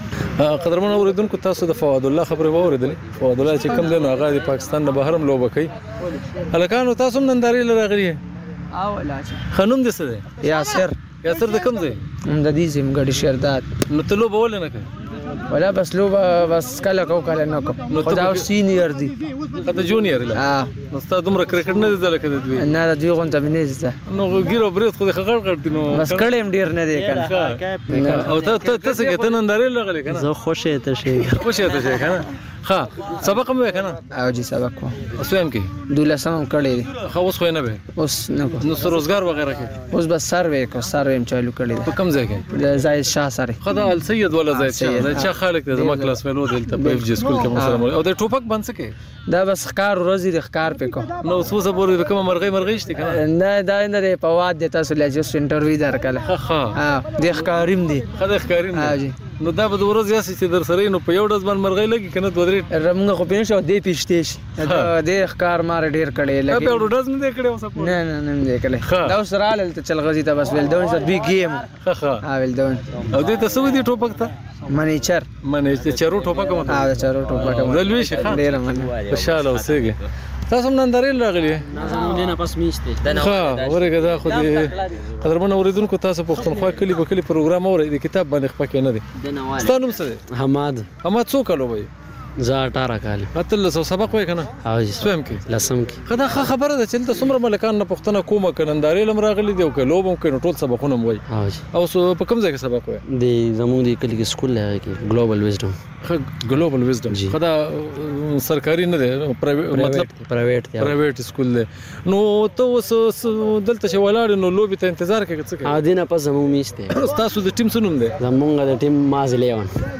قدرمن اوریدونکو تاسو د فواد الله خبره واوریدلې فواد الله چې کوم دی نو هغه د پاکستان نه بهرم لوبه کوي هلکانو تاسو ننداري لراغلي
او لاچ
خنوم دې څه دی یاسر د کوم دی
د دې زم غړي شردات
نو ته لوبه ولې نه کوي
ولا بس لوبه بس کله کو کله نه کو خدا سینیئر دی
خدا جونیئر لا نو ستاسو دومره کرکټ نه دی لکه دوی
نه د دوی غونډه باندې زده
نو ګیرو برید خو خغړ کړتی نو
بس کړم ډیر نه دی کنه
او ته څه کې ته ننداري لغلی کنه
زه خوشې ته شي
کنه ها سبق مې کنه
او جی سبق کو
اسویم کې
دولسم کړی
خو اوس خو نه به
اوس نه کو
نو روزګار وغیرہ کې
اوس بس سروې چالو کړی
په کوم ځای کې
زاید شاه سره
خدا ال سید ولا زاید شاه خالق د زما کلاس فیلو دلته په اف جی سکول کې مسلمان او د ټوپک باندې کې
دا بس ښکار ورځي د ښکار پکو
نو څه پورې کوم مرغۍ شته کنه
نه دا نه په واد د تاسو لږ انټرویو درکله
ها
د ښکاریم دی
خدای ښکاریم
ها جی
نو دا به د ورځ یاسې چې در سره نو په یو ډز باندې مرغۍ لګي کنه دوه درې
موږ خو پېښ او دې پېشتې شي دې ښکار مار ډېر کړي
لکه په ډز نه دی کړی اوس
نه نه کړي دا اوس رااله ته چل غزي ته بس ویل دون څه دوی گیم
ها
ویل دون
او دې ته څه ودی ټوپک ته
منیچر
چرو ټوپک مو
دا چرو ټوپک
دلوي شي
ډېر من
خوشاله اوسېږي تاسو هم نندارې راغلي
نه پس میشته
ها ورګه دا خو دې قدرمن اوریدونکو تاسو پښتونخوا کلی په کلی پروګرام اورئ د کتاب باندې خپکه نه دي ستاسو نوم څه دی
حماد
څو کالو وای
زه 18 کال
اتل سو سبق وای کنه
او سویم کې لسم کې
خدا خبره ده چې ته څومره ملکان نه پښتنه کومه کنندارې لم راغلي دی او کلوبم کینو ټول سبقونه وای او په کوم ځای کې سبق وای
دی زموږ دی کلی کې سکول لري کې ګلوبل وزډم
ګلوبل وزډم خدا سرکاري نه دی مطلب پرایویټ سکول دی نو ته اوس دلته چې ولاړ نو لوبي ته انتظار کوي څه کوي
دینه پس زموږ میشته
تاسو د ټیم څه نوم دی
زموږ د ټیم ماز 11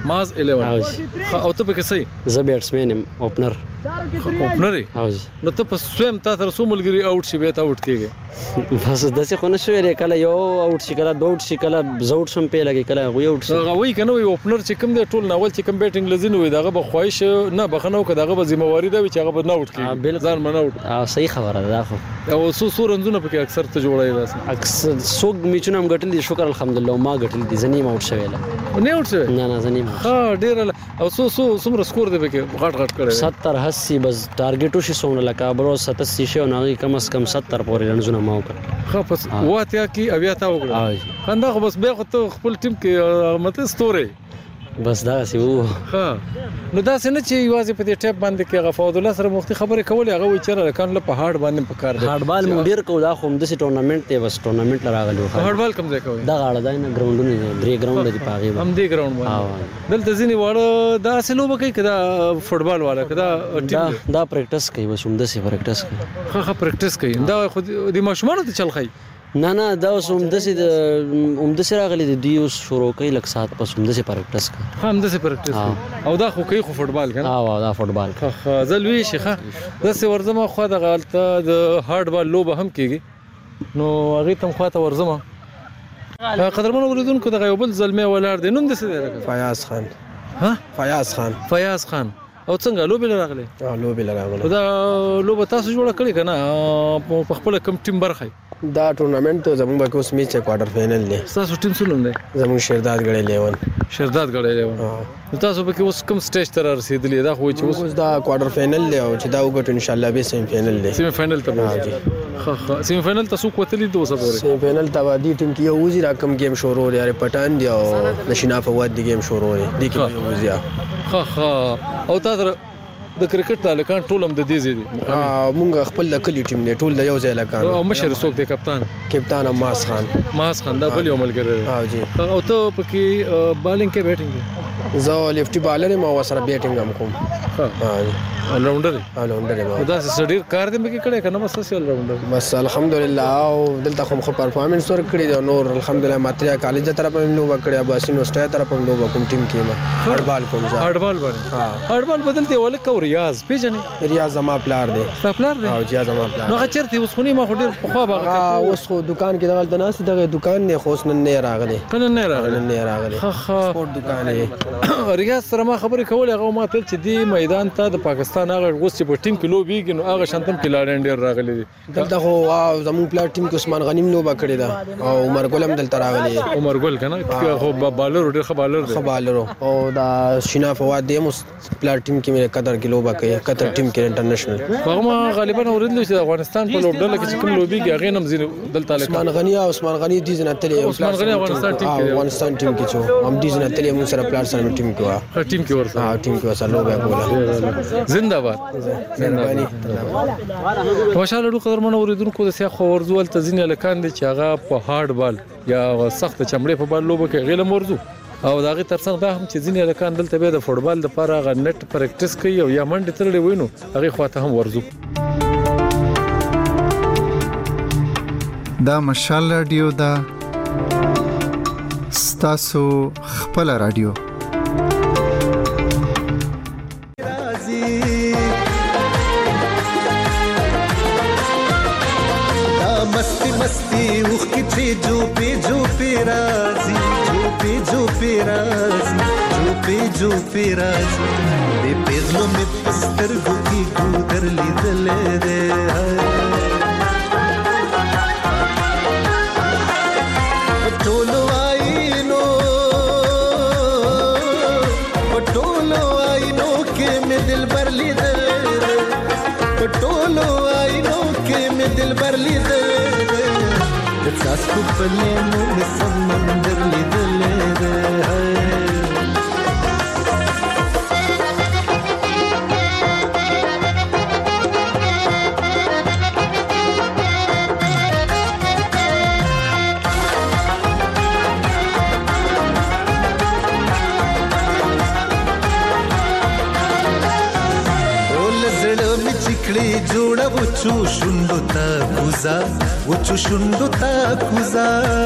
او ته په کې صحیح
زه بیټسمن ام اوپنر
نو ته په سویم تا تر څو ملګری آوټ شي به تا آوټ کیږي
بس داسې خو نه شوی کله یو آوټ شي کله دوه آوټ شي کله زوټ سم په لګي کله غوي آوټ شي
غوي کنه وي اوپنر چې کوم دی ټول ناول چې کوم بیټینګ لزین وي داغه به خواهش نه بخنو که داغه به ذمہواری ده چې هغه به نه آوټ کیږي ځان منه آوټ
صحیح خبره ده خو
او څو رنزونه پکې اکثر ته جوړای راس
اکثر څوک میچونه هم ګټل دي شکر الحمدلله ما ګټل دي زنی ما آوټ شوی
نه آوټ شوی
نه زنی ما
ها ډیر او څومره سکور دی پکې غټ کړی
70 80 بس ټارګټ وشي سونه لکه برو 87 شو نه کم از کم 70 پورې رنزونه ما وکړ
خو پس واتیا کی اویا تا وکړه خندا خو بس بیا خو ته خپل ټیم کې مته ستوري
بس دا سی وو
ها نو دا څنګه چې یوازې په دې ټیپ باندې کې غفاود الله سره مختي خبره کولې هغه وی چیرې کان له پهاړ باندې پکار دی
هارد بال مونږ ډیر کو دا خو د ټورنمنت ته بس ټورنمنت لراغلو
هارد بال کوم ځای کوي
دا غاړه دا نه ګراوندونه درې ګراوند دي پاغي
هم دې ګراوند باندې دلته ځینی واړه دا سلو بکې کدا فوټبال والا کدا
دا پریکټس کوي بس هم د سي پریکټس کوي
ها پریکټس کوي دا خو د ماشومان ته چل خي
نه دا اوس هم د سي راغلي د دیو شروع کوي لک سات پس هم د سي پریکټس کوي
هم د سي پریکټس او دا خو کوي خو فوټبال کنه
دا فوټبال
ها زلوي شيخه د سي ورزمه خو د غلطه د هارد بال لوبه هم کیږي نو هغه تم خواته ورزمه قدرمن اوریدونکو د غیوبل زلمه ولار دي نوم د سي
فیاض خان
او څنګه لوبي لراغله دا لوبه تاسو جوړه کړی کنه په خپل کم ټیم برخه
دا ټورنمنت ته زموږ به اوس میچ کوارټر فائنل دی
تاسو ټیم سولون دی
زموږ شیرداد غړې
11 تاسو به اوس کوم سټیج تر رسیدلی دا خو چې
اوس دا کوارټر فائنل دی او چې دا وګټو ان شاء الله به سیمی فائنل دی
سیمی فائنل ته سیمی فائنل تاسو کوتلی دوه سپورې
سیمی فائنل ته دی ټیم کې یو وزیر کم گیم شروع لري پټان دی او نشینا فواد دی گیم شروع لري دی کې یو وزیر
او تاسو د کرکټ تعلقان ټول هم د دې زیدي
مونږ خپل د کلی ټیم نه ټول د یو ځای لکان
او مشر څوک دی کپتان
ماس خان
دا بل یو ملګری
جی
او ته پکې بالینګ کې بیټینګ
زه لیفټي بالر ما وسره بیټینګ هم کوم
راونډر
ما
دا سړي کار دې مې کړه کنه بس سیل راونډر
بس الحمدلله او دلته کوم خو پرفارمنس ور کړی دی نور الحمدلله ماتریا کالج طرف هم نو وکړیا باسي نو سټای طرف هم نو کوم ټیم کې ما هارد بال کوم
هارد بال بدلته ولک او ریاض پیژنې
ریاض زما پلار دی
او
جیا زما پلار
نو چرته اوس خونی ما خو ډیر په خوا باغ
اوس خو دکان کې دغه ناس دغه دکان نه خوښ نه راغلی سپورت دکان دی
ریاض سره ما خبرې کولې هغه ما ته چې دی میدان ته د پاکستان هغه اوس چې په ټیم کې لوبيږي نو هغه شانتم کې لاړ ډیر راغلي دي
دلته خو زمون پلار ټیم کې عثمان غنیم لوبه کړی دا او عمر ګل هم دلته راغلی
عمر ګل کنه خو بالر ډیر ښه بالر
او دا شینا فواد دی مو پلار ټیم کې مې قطر کې لوبه کوي قطر ټیم کې انټرنیشنل
هغه غالبا اوریدل چې افغانستان په لوبډله کې کوم لوبيږي هغه نم زین دلته
عثمان غنی دي زنه تلې
افغانستان
ټیم کې چې هم دي زنه تلې مو سره پلار سره ټیم کې ورسره لوبه کوله
زنده‌باد خوشاله قدرمن اوریدونکو د سیاخ ورزول تزین لکان دي چې هغه په هارد بال یا سخت چمړې په بال لوبه کې غیله مرزو او داغه ترڅنګ دا هم چې ځینې لکان دلته به د فوټبال د لپاره غ نت پریکټس کوي او یا منډه ترلې وینو هغه خواته هم ورزو
دا مشال رادیو دا ستاسو خپل رادیو
मस्ती उख की जो पे राजी جو پیراز دې پیغلو مې پسترګو کې ګودر لیدلې ده پټولو آینو کې مې دلبر لیدلې ده پټولو آینو کې مې دلبر لیدلې ده د څاڅکو په لېمو مې سمندر لیدلې ده جوړه وچو شوندو تا کوزا وچو شوندو تا کوزا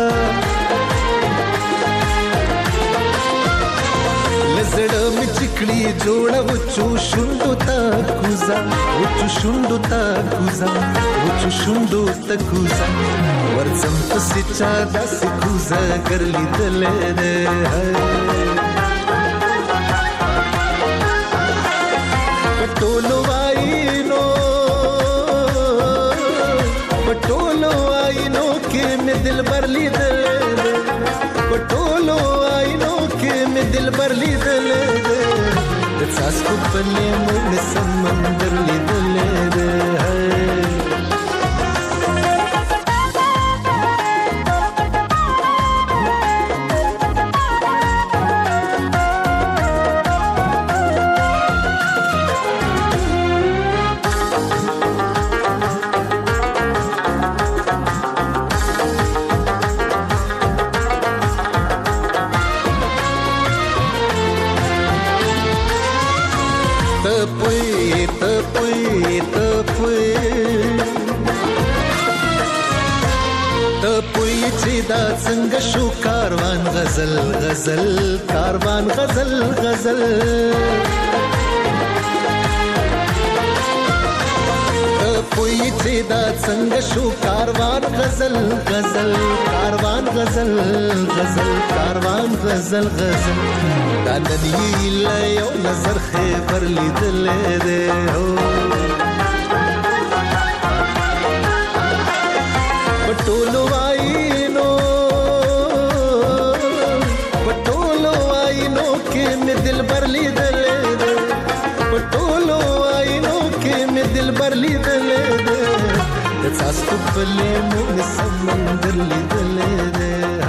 لزړه می چکړي جوړه وچو شوندو تا کوزا وچو شوندو تا کوزا وچو شوندو تا کوزا ورځم پسې چا داسې کوزا ګرلې دلې ده پټولو آئینو کې مې دلبر لیدلې ده پټولو آئینو کې مې دلبر لیدلې ده د څاڅکو په لېمو مې سمندر لیدلې ده دا څنګه شو کاروان غزل غزل کاروان غزل غزل پوی چې دا څنګه شو کاروان غزل غزل کاروان غزل غزل کاروان غزل غزل دا ندی له یو نظر خبر لیدلې ده پټولو دلبر لیدلې ده پټولو آینو کې مې دلبر لیدلې ده د څاڅکو په لېمو مې سمندر لیدلې ده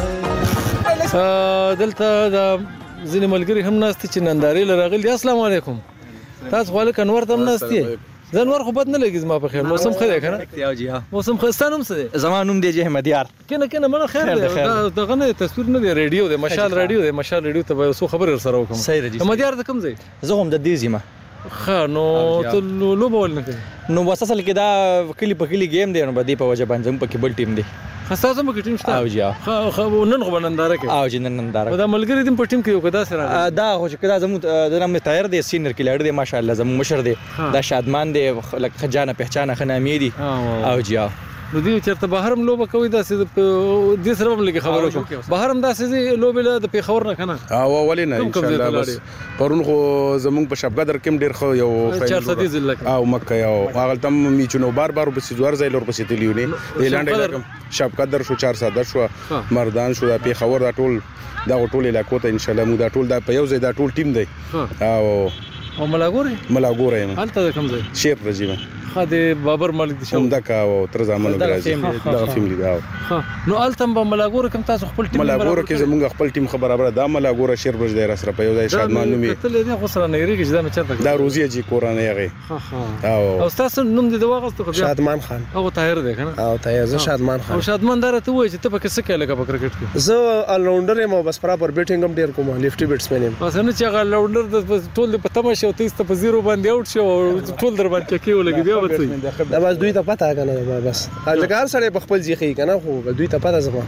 دلته د ځینې ملګري هم ناستي چې نندارې لراغلي السلام علیکم تاسو خو لکه انور ته هم ناستي زنور خو بد نه لګي زما په خیر موسم خیر کنه موسم خستانم څه دی
زمانوم دی احمد یار
کنه منه خیر دی دغه نه تصویر نه دی ریډیو دی مشال ریډیو ته به سو خبر سره وکم احمد یار د کوم ځای
زه هم د دې زیمه
خا نو ته لو بول نه کوي
نو وساسل کې دا کلی په کلی گیم دی نو به دی په وجه باندې په کې بل ټیم دی
خاصه مو کې ټیم شته
او جا
خو نن خو ننداره کې
او جن ننداره
دا ملګری دیم په ټیم کې یو کدا سره
دا خو چې کدا زمو د نام تایر دی سینر کلیډ دی ماشاءالله زمو مشر دی دا شادمان دی لکه خجانه پہچانه خنامې دی او جا
نو دی چرته بهرم لوبه کوي دا دې سره هم لګي خبرو کوم بهرم دا سې لوبه د پیښور نه کنه
او ولینه ان شاء الله بس پرون خو زمونږ په شپګدر کې ډیر خو یو
فایل
او مکه یو هغه تم میچونو بار په سیدوار ځای لور په سیتلیونه اعلان لکم شپګدر شو 400 شو مردان شو د پیښور دا ټول علاقو ته ان شاء الله موږ دا ټول د په یو ځای دا ټول ټیم دی
او ملاګورې هلته کوم ځای
شیر رجیمه
خاده بابر ملک دي
شوم دکا او تر زمانه راځي دا فیملی دا
نو التم به ملاګور کوم تاسو خپل ټیم
ملاګور کې زمونږ خپل ټیم خبره دا ملاګور شیر برج دی سره په یو ځای شادمان نومي
ته نه خو سره نه ریږي دا مچته
دا روزي جی کورانه یغه
او تاسو نوم دي واغست خو
شادمان خان
او طاهر دی کنه
او طاهر زه شادمان خان
او شادمان دره ته وای چې ته په څه کې لګه په کرکټ کې
زه الراوندر یم بس پراپر بیټینګ هم ډیر کوم لیفټي بیټسمن یم
پس نه چې الراوندر ټول په تماشه او تیسته په زیرو باندې اوټ شو ټول در باندې کېو لګي بیا وڅي
دا بس دوی ته پته کنه بس ځکه هر سړی په خپل ځخی کنه خو دوی ته پته زما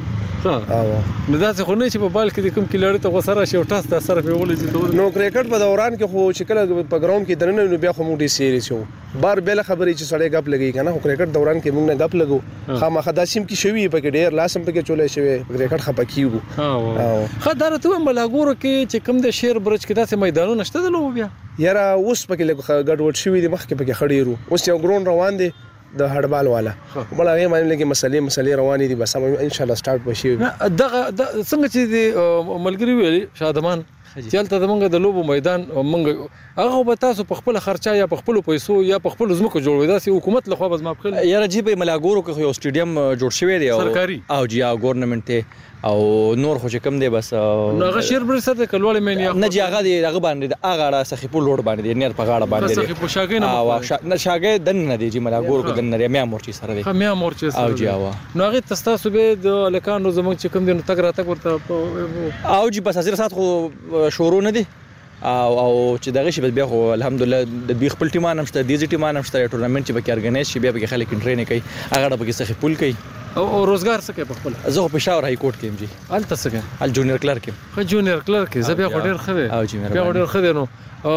نو دا څه خو نه چې په بال کې کوم کلاري ته غوسره شي او تاسو د سره په ولې
نو کرکټ په دوران کې خو چې کله په ګراوند کې درنه نو بیا خو موږ ډی سیریس یو بار بل خبرې چې سړی غپ لګي کنه خو کرکټ دوران کې موږ نه غپ لګو خامخا داسیم کې شوی په کې ډیر لاسم په کې چولې شوی کرکټ خپکیو
خدارته ملاګورو کې چې کوم د شیر برج کې داسې میدانونه شته د لوبو بیا
یاره اوس په کې لګ ګډوډ شوی دی مخ کې په کې خړیرو اوس یو ګراوند روان دی د هډبال والا بل هغه باندې لګي مسلې روانې دي بس ان شاء الله سٹارټ وشي
دغه څنګه چې د ملګری ویلي شادمان چلته زمونږ د لوبو میدان مونږ هغه به تاسو په خپل خرچه یا په خپل پیسو یا په خپل زمکو جوړوي داسې حکومت له خوا به زما خپل
یاره جی په ملاګورو کې یو سټیډیم جوړ شوی دی
سرکاري
او جی ګورنمنت ته او نور خو چې کم دی بس
نو هغه شیر برج سره کلوړې مې
نه جی هغه باندې هغه را سخی په لوډ باندې دی نیر په غاړه باندې
سخی په شاګې
نه شاګې دن نه دی جی ملاګورو کې دن نه میا مورچی سره دی
میا مورچی سره
او جی او
نو هغه تاسو به د لکانو زمونږ چې کم دی نو تک راته ورته
او جی بس ازر سات خو شروع نه دی او چې دغه شی بیا خو الحمدلله د دوی خپل ټیمان هم شته د دې ټیمان هم شته ټورنمنت چې به کې ارګنایز شي بیا به خلک ټریننګ کوي هغه به کې سخی پول کوي
او روزګار څه کوي په خپل
زه په پېښور هاي کورټ کې ام جی
الته څه کوي
ال جونیئر کلرک
خو جونیئر کلرک زه بیا ډیر خوي
او جی
بیا ډیر خوي نو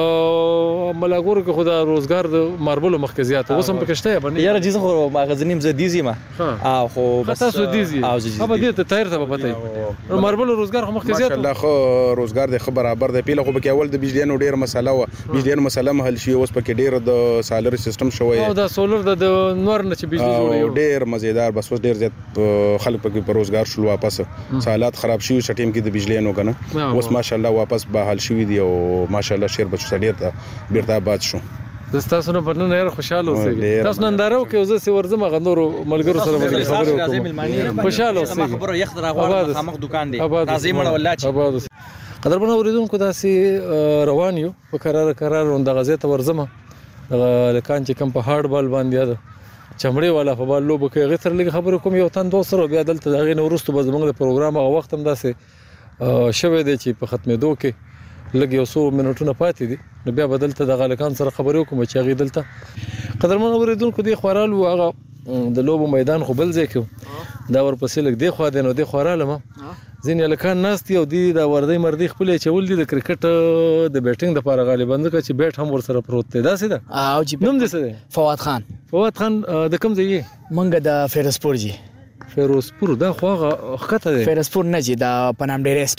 ملاګورو کې خدا روزګار د ماربل مرکزیات اوس هم پکشته باندې
یاره جزه خو مغازنیم ز دیزی ما او خو
بس تاسو دیزی او دې ته تایر ته پته ماربل روزګار خو مرکزیات
ماشاءالله خو روزګار د خبر برابر دی پیله خو به اول د بجلیانو ډیر مسله و بجلیانو مسله محل شي اوس پکې ډیر د سالر سیستم شوی
او د سولر د نور نه چې بجلی جوړي
ډیر مزیدار بس اوس ډیر زیات خلک پکې پر روزګار شول واپس حالات خراب شي شټیم کې د بجلیانو کنه اوس ماشاءالله واپس بحال شوی دی او ماشاءالله شیر بچو ډیر بیرته آباد شو
تاسو نه پرنه نه خوشاله اوسئ تاسو نن دارو کې زه سي ورزم غندورو ملګرو سره مې خبرې وکړم خوشاله اوسئ
خبرو یخ دراغوال خامخ دکان دی تازه مړ ولاچ
قدرمن اوریدونکو داسې روان یو په قرار د غزې ته ورزم لکان چې کم په هارد بال باندې ده چمړې والا په بال لوب کې غتر لګ خبرې کوم یو تن دوه سره بیا دلته دغه نو ورستو به زموږ د پروګرام او وخت هم داسې شوه دی چې په ختمېدو کې لګ یو څو منټونه پاتې دي نو بیا بدلته د غلکان سره خبرې وکم چې هغه دلته قدرمن اوریدونکو دی خورال او هغه د لوبو میدان خو بل ځای کې دا ورپسې لګ دی خو دی نو دی خورال ما ځین لکان ناست یو دی دا وردی مردی خپل چول دي د کرکټ د بیټینګ د لپاره غالبا ځکه چې بیټ هم ور سره پروت دی دا سي دا
او جی
نوم دې څه دی فواد خان د کوم ځای
منګه د فیروزپور جی
فیروزپور دا خو هغه خطه دی
فیروزپور نه جی دا پنام ډیره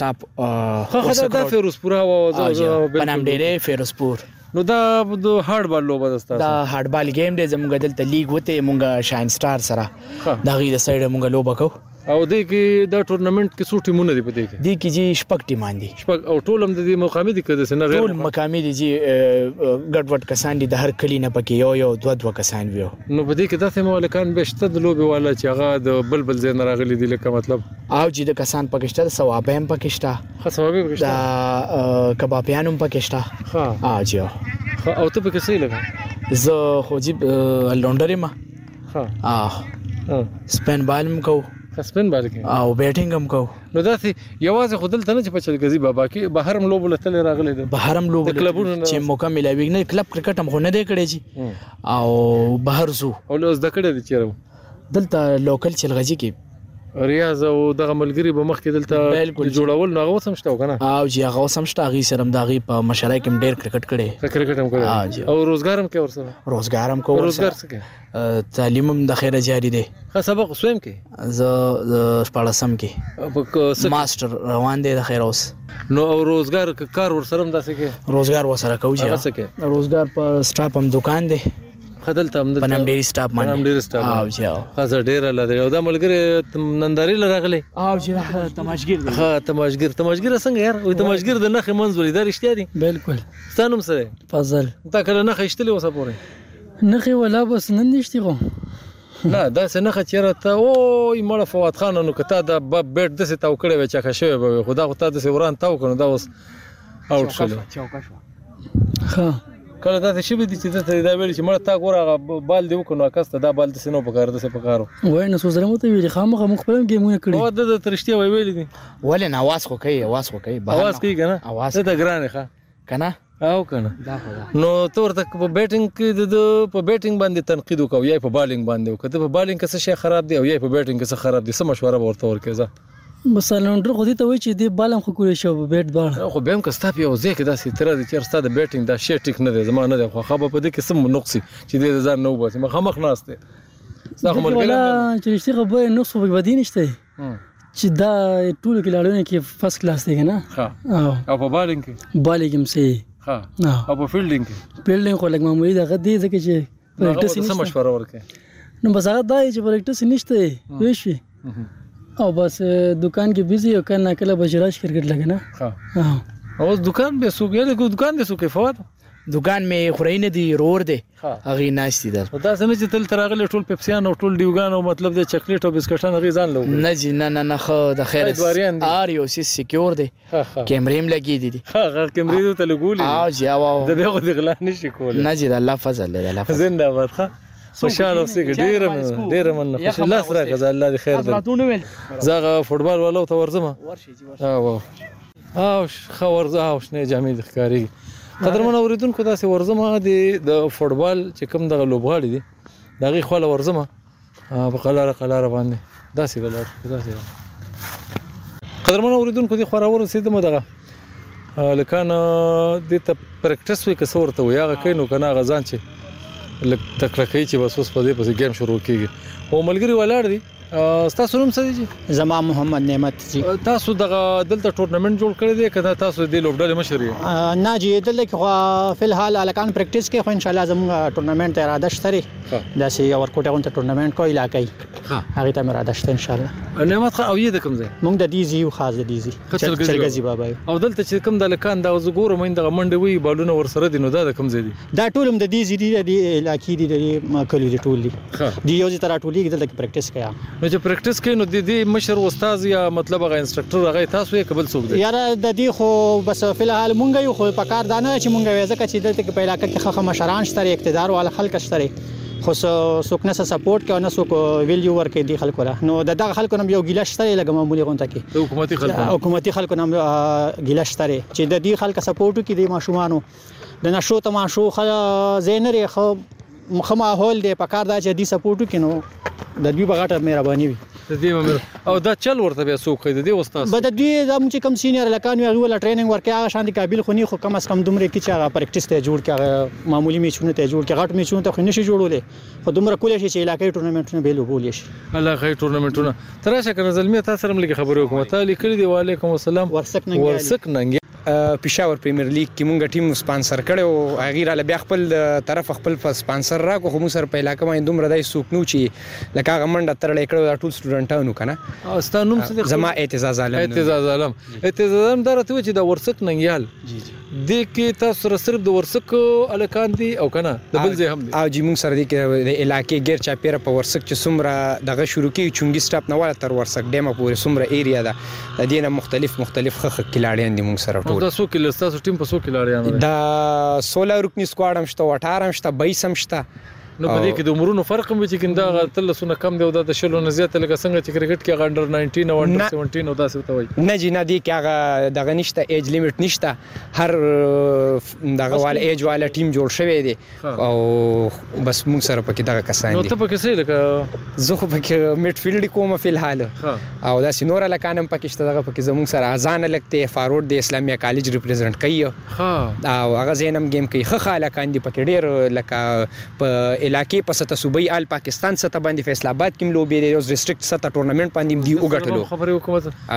سټاپ
دا فیروزپور او
پنام ډیره فیروزپور
نو دا د هارد بال لوبه ده
دا هارد بال گیم دی زموږ دلته لیګ وته مونږه شاین سٹار سره دا غي د سایډ مونږ لوبه کو
او دې کې دا ټورنمنت کې څو ټیمونه دي پدې کې
دې کې جی شپږ ټیمان دي
شپږ او ټول هم د دې مقامي دي کده سن غیر
ټول مقامي دي جی ګډوډ کسان دي د هر کلی نه پکې یو دوه کسان ویو
نو پدې کې داسې مالکان بهشته د لوبي والا چې هغه د بلبل زین راغلي دي لکه مطلب
او جی د کسان پکشته ثواب هم پکشته
ثواب پکشته
دا کبابیان هم پکشته ها جی
او ته پکې څه لګا
زه خو جی لونډر ما سپین بالم کو
سپین بال کې
او بیټینګ هم کو
نو داسې یوازې خودل ته نه چې په چلګزي بابا کې بهر هم لوب لتل راغلي دي
بهر هم لوب چې موقع ملوي نه کلب کرکټ هم خو نه دی کړی جی او بهر زو
او اوس د کړه دي چیرې
دلته لوکل چلغزي کې
ریاض او دغه ملګری به مخ کې دلته جوړول نو هغه سم شته کنه
او جی هغه سم شته غي سره دغه په مشره کې ډېر کرکټ
کړي هم کړي او روزګار هم کې ورسره
روزګار هم کو
روزګار څه
تعلیم هم د خیره جاری دی
ښه سبق سویم کې
زه شپاړسم کې ماستر روان دی د خیر اوس
نو او روزګار کار ورسره هم داسې کې
روزګار وسره کوي روزګار په سټاپ هم دکان دی
خدلته هم
پنام ډیری سټاپ باندې
پنام ډیری سټاپ
او جاو
خاصه ډیر لري او دا ملګری ننداري لراغلي
او چې تماشګر دی
ها تماشګر څنګه یار وي تماشګر د نخ منځوري دا رښتیا دي
بالکل
ستانم سره
فضل
تا کله نخ اشتلې وسه پورې
نخ ولا بس نن نشتی غو
نه دا څنګه خچره ته او مړ فواد خان نو کته دا بیٹ د څه تاو کړي و چې ښه به خدا خو ته د وران تاو کنه دا اوس اوټ شول
چوکا شو
ها کله دا څه شي دي چې دا ویل چې مړ تا ګوره بال دی وکنو کاسته دا بال د سينو په کار د څه په کارو
وای نه سوزره مو ته ویل خامخ مخبرم گیمونه کړی
او د ترشتي ویل دي
ولې نه आवाज خو کوي
आवाज کوي کنه
आवाज
ته ګرانه ښه
کنه
او کنه نو تور تک په بیټینګ کې د په بیټینګ باندې تنقید وکاو یا په بالینګ باندې وکړه په بالینګ کې څه شي خراب دی او یا په بیټینګ کې څه خراب دي څه مشوره ورته ورکړه
مثلا ډر خو دې ته وایي چې دې بال هم خو کولی شي بیټ دواړه
خو بیا هم که ستا په یو ځای کې داسې اعتراض دی چې ستا د بیټینګ دا شی ټیک نه دی زما نه دی خوښه به په دې کې څه نقص وي چې دې د ځان نه وباسي مخامخ ناست دی ستا خو ملګری
چې رښتیا خبرې نقص خو پکې بدي نشته چې دا ټولو کې لاړونه کې فرست کلاس دی که نه
او په بالینګ کې
بالینګ هم صحیح
او په فیلډینګ کې
فیلډینګ خو لږ معمولي دغه دی ځکه چې پریکټس
څه مشوره ورکړې
نو بس هغه دا چې پریکټس نشته پوه شوې او بس دکان کې بیزي او کله کله بجراش کرکټ لګه نه
اوس دکان به سو کې دکان دې سو کې فواد
دکان می خوري نه دی رور دی هغه ناشتي در
دا څنګه چې تل ترغله ټول پیپسیان او ټول ډیوګان او مطلب د چاکلیټ او بسکټان غي ځان لوګ
نه جی نه خو د خیر آریو سی سکیور دی کیمریم لګی دي
هغه کیمرې ته لګولې
او جی او
د دغه د غلا نشي کول
نه جی الله فضل دی الله فضل
زنده باد ښه خوشاله اوسې ډیر من خوش الله سره غزا الله دې خیر دی زغه فوټبال ولو ته ورځم او خبر او شنه جامې د ښکاری قدرمن اوریدونکو داسې ورزمه د فوټبال چې کوم دغه لوبغاړي دي دغه خپل ورزمه په قلاره باندې داسې قدرمن اوریدونکو دي خورا ورسېدم دغه لکه د ته پریکټس وی که څورته وي هغه کینو کنه غزان چې لک تکړه چې بس اوس په دې پسې گیم شروع کیږي او ملګری ولاړ دي تاسو نوم څه دي
زما محمد نعمت جی
تاسو دغه دلته ټورنمنت جوړ کړی دی کله تاسو د لوبډلې مشر یې
نه جی دلته خو فلحال الکان پریکټس کې خو ان شاء الله زموږ ټورنمنت اراده شته داسې ورکوټه غونډه ټورنمنت کوي علاقې هغه ته اراده شته ان شاء الله
نعمت خو او یې د کوم ځای
موږ د دیزی او خاص د دیزی چرګزي بابا
او دلته چې کوم د لکان دا زګور مې دغه منډه وی بالونه ورسره دي نو دا د کوم ځای دي
دا ټولم د دیزی دی د علاقې دی د کلی دی ټول دی دی یو ځای تر ټولې دلته پریکټس کوي
نو چې پریکټس کوي نو د دې مشر استاد یا مطلب هغه انسټرکټر هغه تاسو یې قبل څوک دی
یاره د دې خو بس فلحال مونږ یو خو په کار دانه چې مونږ ځکه چې دلته په علاقې کې خخه مشران شته اقتدار او خلک شته خو څوک نه سپورټ کوي نه څوک ویلیو ورکړي دي خلکو را نو دغه خلکو نم یو ګیلاش شته لګم معمولی غونټه کې حکومتي خلکو نم ګیلاش شته چې د دې خلک سپورټ کوي د ماشومانو د نشو تماشو زینری خو ماحول دی په کار دا چې دې سپورټ کوي نو د دې بغاټه مهرباني وي
او دا چل ورته بیا څوک دی د استاد
بد دې زموږ چې کم سینیئر لکان وی ولا ټریننګ ورکړي هغه شان دي قابل خونی خو کم از کم دومره کې چې هغه پریکټس ته جوړ کړي معمولی میچونه ته جوړ کړي غټ میچونه ته خو نشي جوړولې خو دومره کولای شي چې علاقې ټورنمنټونه به لوبول شي
علاقې ټورنمنټونه تراشه کنه زلمی تاسو سره ملګری خبرو کوم تعالی کړی دی وعلیکم السلام
ورسک ننګ
پېښور پریمیر لیګ کې مونږ ټیم سپانسر کړو هغه را بیا خپل طرف خپل سپانسر راکو خو موږ سره په علاقې باندې دومره دای سوق نو چې لکه هغه منډه ترلې کړو ټول سټوډنټانو کنه
ستانو
زما اعتزاز عالم
درته چې دا ورسک ننګیال د کې تاسو سره صرف د ورسک الکان دي او کنه د بل ځای هم دي
او جی مونږ سره د علاقې غیر چا پیر په ورسک چې څومره دغه شروع کی چونګي سټاپ نه ولا تر ورسک ډیمه پورې څومره ایریا ده د دینه مختلف خخ کلاړیان دي مونږ سره ټول
دا څو کله تاسو ټیم په څو کلاړیان
دا 16 رکنی سکواډ هم شته 18 هم شته 22 هم شته
نو په دې کې د عمرونو فرق هم چې کنده تل سونه کم دی او د شلو نه زیات لکه څنګه چې کرکټ کې انډر 19 او انډر 17 او داسې وتوي
نه جی نه دی کې هغه دغه نشته ایج لیمټ نشته هر دغه وال ایج والا ټیم جوړ شوی دی او بس موږ سره پکې دغه کسان
دي نو ته پکې څه لکه
زه خو پکې میډ فیلډ کوم فلحال او دا سينور لکانم پکې شته دغه پکې زموږ سره اذان لګته فارورډ د اسلامیه کالج ریپرزینټ کوي او هغه زینم گیم کوي خاله کاندي پکې ډیر لکه په علاقې په سطح صوبې ال پاکستان سطح باندې فیصل آباد کې لوبې د ډیسټریکټ سطح ټورنمنت باندې دی وګټلو
خبرې وکړه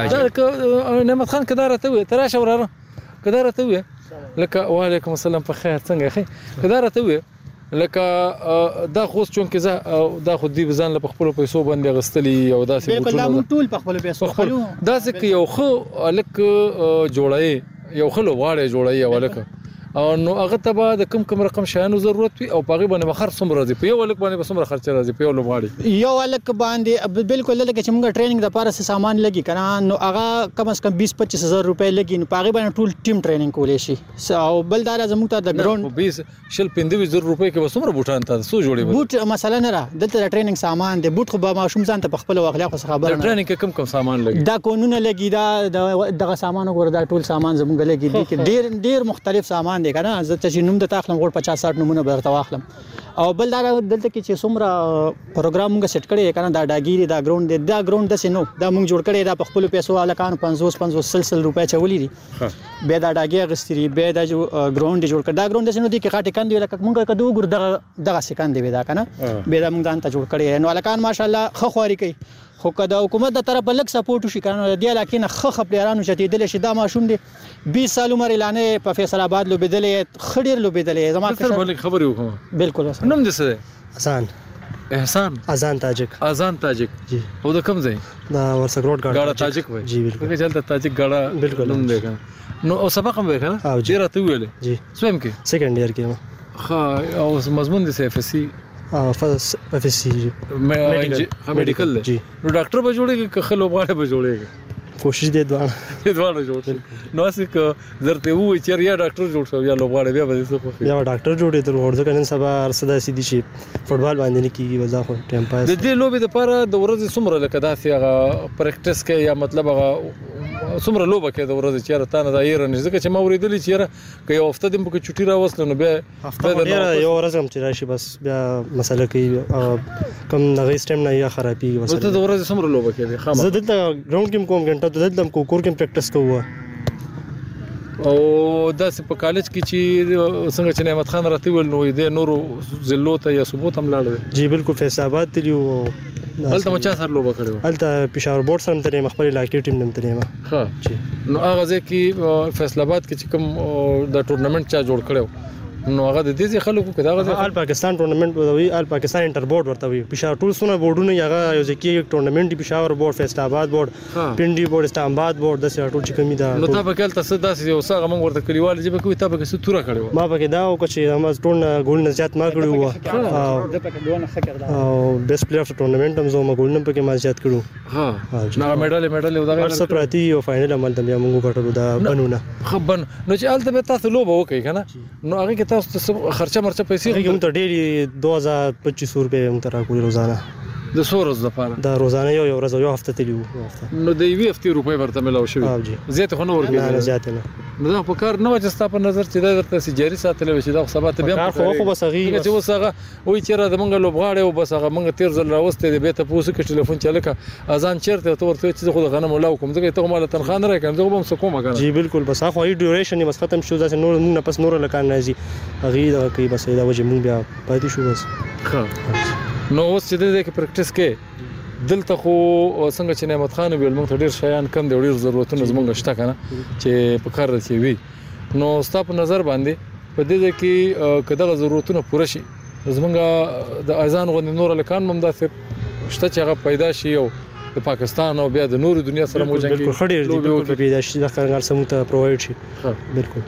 نعمت خان کدارته وي تراشه وراره کدارته وي لکه وعلیکم السلام په خیر څنګه اخی کدارته وي لکه دا خو چون کې دا خو دی ځان له خپل پیسو باندې غستلی او داسې
بالکل ټول په خپل پیسو خلو
داسې یو خو الک جوړای یو خلو واړې جوړای ولک او نو هغه ته به د کم رقم شایانو ضرورت وي او پاغي باندې مخر سم راځي په یو ولک باندې به سم خرچ راځي په یو لوړی
یو ولک باندې بالکل لکه چې موږ ټریننګ د پاره سامان لګي کنه نو هغه کم از کم 20-25 هزار روپے لګي نو پاغي باندې ټول ټیم ټریننګ کولې شي او بل دا زموږ ته د ګراوند
20-25 هزار روپے کې وسمره بوټان ته سو جوړي
بوټ مثلا نه را دلته ټریننګ سامان دی بوټ خو به ماشوم ځان ته خپل واخلیا خو خبر
نه ټریننګ کې کم سامان لګي
دا قانون لګي دا دغه سامان وګور دا ټول سامان زموږ لګي دي کې ډیر مختلف سامان دی کنه زه ته نوم د تاخلم غوړ 50-60 نمونه برته واخلم او بل دا دلته کې چې څومره پروګرام موږ سیټ کړی کنه دا ډاګيري دا ګراوند دی دا ګراوند د سينو دا موږ جوړ کړی دا په خپل پیسو الکان 50 روپیا چولې دي به دا ډاګي غستري به دا ګراوند جوړ کړ دا ګراوند د سينو دي کې خاطه کاندي لکه موږ کدو ګور دغه سکان دی دا کنه به دا موږ ځان ته جوړ کړی نو الکان ماشاءالله خخواري کوي خو کدا حکومت د طرف لک سپورټ وشي کنه دی لکه خخ پلیرانو چتیدل شي دا ماشوم دی 20 سال عمر اعلان په فیصل آباد لو بدلې خډیر لو بدلې زما
خبرې وکم
بالکل
نوم دې څه
احسان اذان تاجک
جی او د کوم ځای
دا ورسک روډ
ګاډه تاجک وای
جی بالکل
کې چلته تاجک ګاډه
بالکل
نوم دی نو او سبق هم وکړه
او
جی راته ویل
جی
سویم کې
سیکنډ ایئر کې
ها او مضمون دې اف اس سی
فرست اف اس سی
میډیکل
جی
نو ډاکټر به جوړیږي که خلک غواړي به جوړیږي
کوشش دې دوه
جوړ نو اسې که درته وای چې یا ډاکټر جوړ شو یا لوغواړي بیا به څه کوي
یا ډاکټر جوړې تر ورځ کنن سبا ارسدا سيدي شي فوټبال باندې نه کیږي وځه خو ټایم پاس
د دې لوبې لپاره د ورځې څومره لکه داسې هغه پریکټیس کې یا مطلب هغه څومره لوبه کې د ورځې چیرې تا نه دا یې رنځ ځکه چې ما ورېدلې چې که یو هفته دې په چټي راوستل نو بیا
یو ورځ هم چې راشي بس بیا مسله کوي کم نغې سټیم نه یا خرابي
وسه ته د ورځې څومره لوبه کې دي
خامہ زه دلته ګراوند کې کوم غنټه دلته کوم کور کې پریکټیس کوو
او داسې په کالج کې چې څنګه چې نعمت خان راته ویل نو دې نورو ضلعو ته یا ثبوت هم لاړ
جی بالکل فیصل آباد تلیو
هلته مچا سره لوبه کړو
هلته پېښور بورډ سره ترې خپل علاقې ټیم نن ترې
ها جی نو هغه ځکه فیصل آباد کې چې کوم د ټورنمنت چا جوړ کړو نو هغه د دې خلکو کې دا
آل پاکستان ټورنمنت وي آل پاکستان انټر بورډ ورته وي پېښور ټول سونه بورډونه هغه یو ځکه ټورنمنت پېښور بورډ فیصل آباد بورډ پنډي بورډ اسلام آباد بورډ د ټول چې کمی دا
نو تا په کله تاسو داسې یو څنګه موږ ورته کلیوال چې به کوي تا به څه تور کړو
ما به دا او چې هم ټول ګول نه زیات ما کړو او
د پکې دوه خکر دا
او بیسټ پلیئر اف ټورنمنت هم زه ما ګول نه پکې ما زیات کړو
ها نو میډال او دا
څه پراتی او فائنل عمل ته موږ غټلو دا بنونه
خبن نو چې الته به تاسو لوبه وکړي کنه نو هغه کې تاسو خرچه مرچه پیسې
هم ته ډېری 2500 روپے هم تر کولی روزانه
د سورز لپاره
دا روزانه یو ورځ یو هفته تلیو
نو د یوې هفتې روپۍ ورته ملاو شوی زیات خو نه ورګي
نه زیات نه
نو دا په کار نه وځه ستا په نظر چې دا درته سجاري ساتل وي چې دا سبا ته بیا
خو بس هغه
چې وسغه وای چې را د مونږ لوبغاړي او بس هغه مونږ تیر ځل راوستي د بیت پوسو کې ټلیفون چلکه اذان چیرته ته ورته چې خو غنم ولاو کوم ځکه ته مال تنخواه نه راکړم زه به سکوم کنه
جی بالکل بس هغه ای ډیوریشن بس ختم شو ځکه نور نه پس نور لکان راځي هغه دا کوي بس دا وجه مونږ بیا پاتې شو بس
نو اوس چې دې کې پریکټیس کې دلته خو څنګه چې نعمت خان ویل موږ ته ډیر شیان کم دی ډیر ضرورتونه زمونږ شته کنه چې په کار راځي وي نو ستاسو په نظر باندې په دې کې کله ضرورتونه پوره شي زمونږ د اذان غو نور لکان مم دا شته چې هغه پیدا شي او د پاکستان او بیا د نور دنیا سره مو جنګي
بالکل خډیر دی پیدا شي د کارګر سمو ته پرووايډ شي بالکل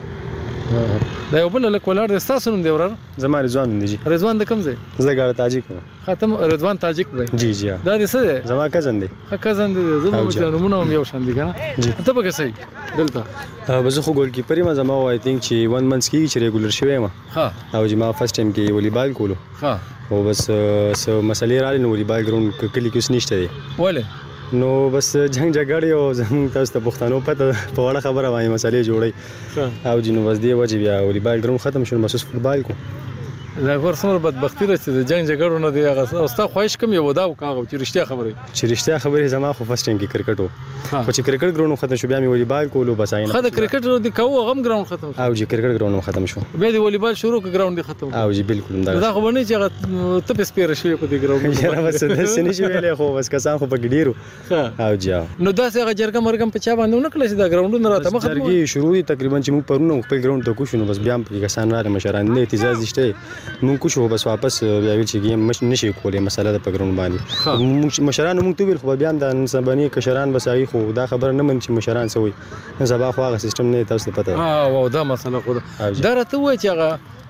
دا یو بل لک ولر د تاسو نوم دی ورر
زما رضوان دی جی
رضوان د کوم ځای
زه ګاړه تاجک
ختم رضوان تاجک دی
جی جی
دا د څه دی
زما کزن دی
کزن دی زما مته نمونه هم یو شان دي کنه ته به څه دلته
بزه خو ګول کیپر ما زما وای تھنک چې 1 منث کې چې ریګولر شوی ما
ها
او چې ما فرست ټایم کې والیبال کولو
ها
او بس سو مسلې را لنو والیبال ګراوند کلی کې نشته دی
ولې
نو بس جنگ جګړې او زموږ تاسو ته پښتنو پته په وړه خبره وایي مسلې جوړي او جنو بس دی وجه بیا والیبال ګراوند ختم شو مسوس فوتبال کو
دا ورسره بدبختی راځي د جنگ جګړو نه دی هغه او ستا خواهش کوم یو دا وکاغه چې رښتیا خبره زما خو فرست ټایم کې کرکټ وو خو چې کرکټ ګراوند ختم شو بیا مې والیبال کولو بس آینه خدای کرکټ دی کوو غم ګراوند ختم
او چې کرکټ ګراوند ختم شو
بیا دی والیبال شروع ک ګراوند ختم
او چې بالکل
دا خو نه چې ته په سپیر شوی په دې ګراوند
یاره بس د سنې شوی له خو بس کسان خو په ګډیرو او جا
نو دا څنګه جرګه مرګم په چا باندې نه کله چې دا ګراوند نه راته مخ
جرګي شروع تقریبا چې موږ پرونه خپل ګراوند ته کوشو نو بس بیا په کسان را مشران نه اعتزاز دشته موږ کوشو بس واپس بیا چې گیم مش نشي کولای مسله د پګرون باندې مشران موږ ته ویل خو بیا د سبانی کشران بسایي خو دا خبر نه من چې مشران سوي نن سبا خو هغه سیستم نه تاسو ته پته
او دا مسله خو دا راته وای چې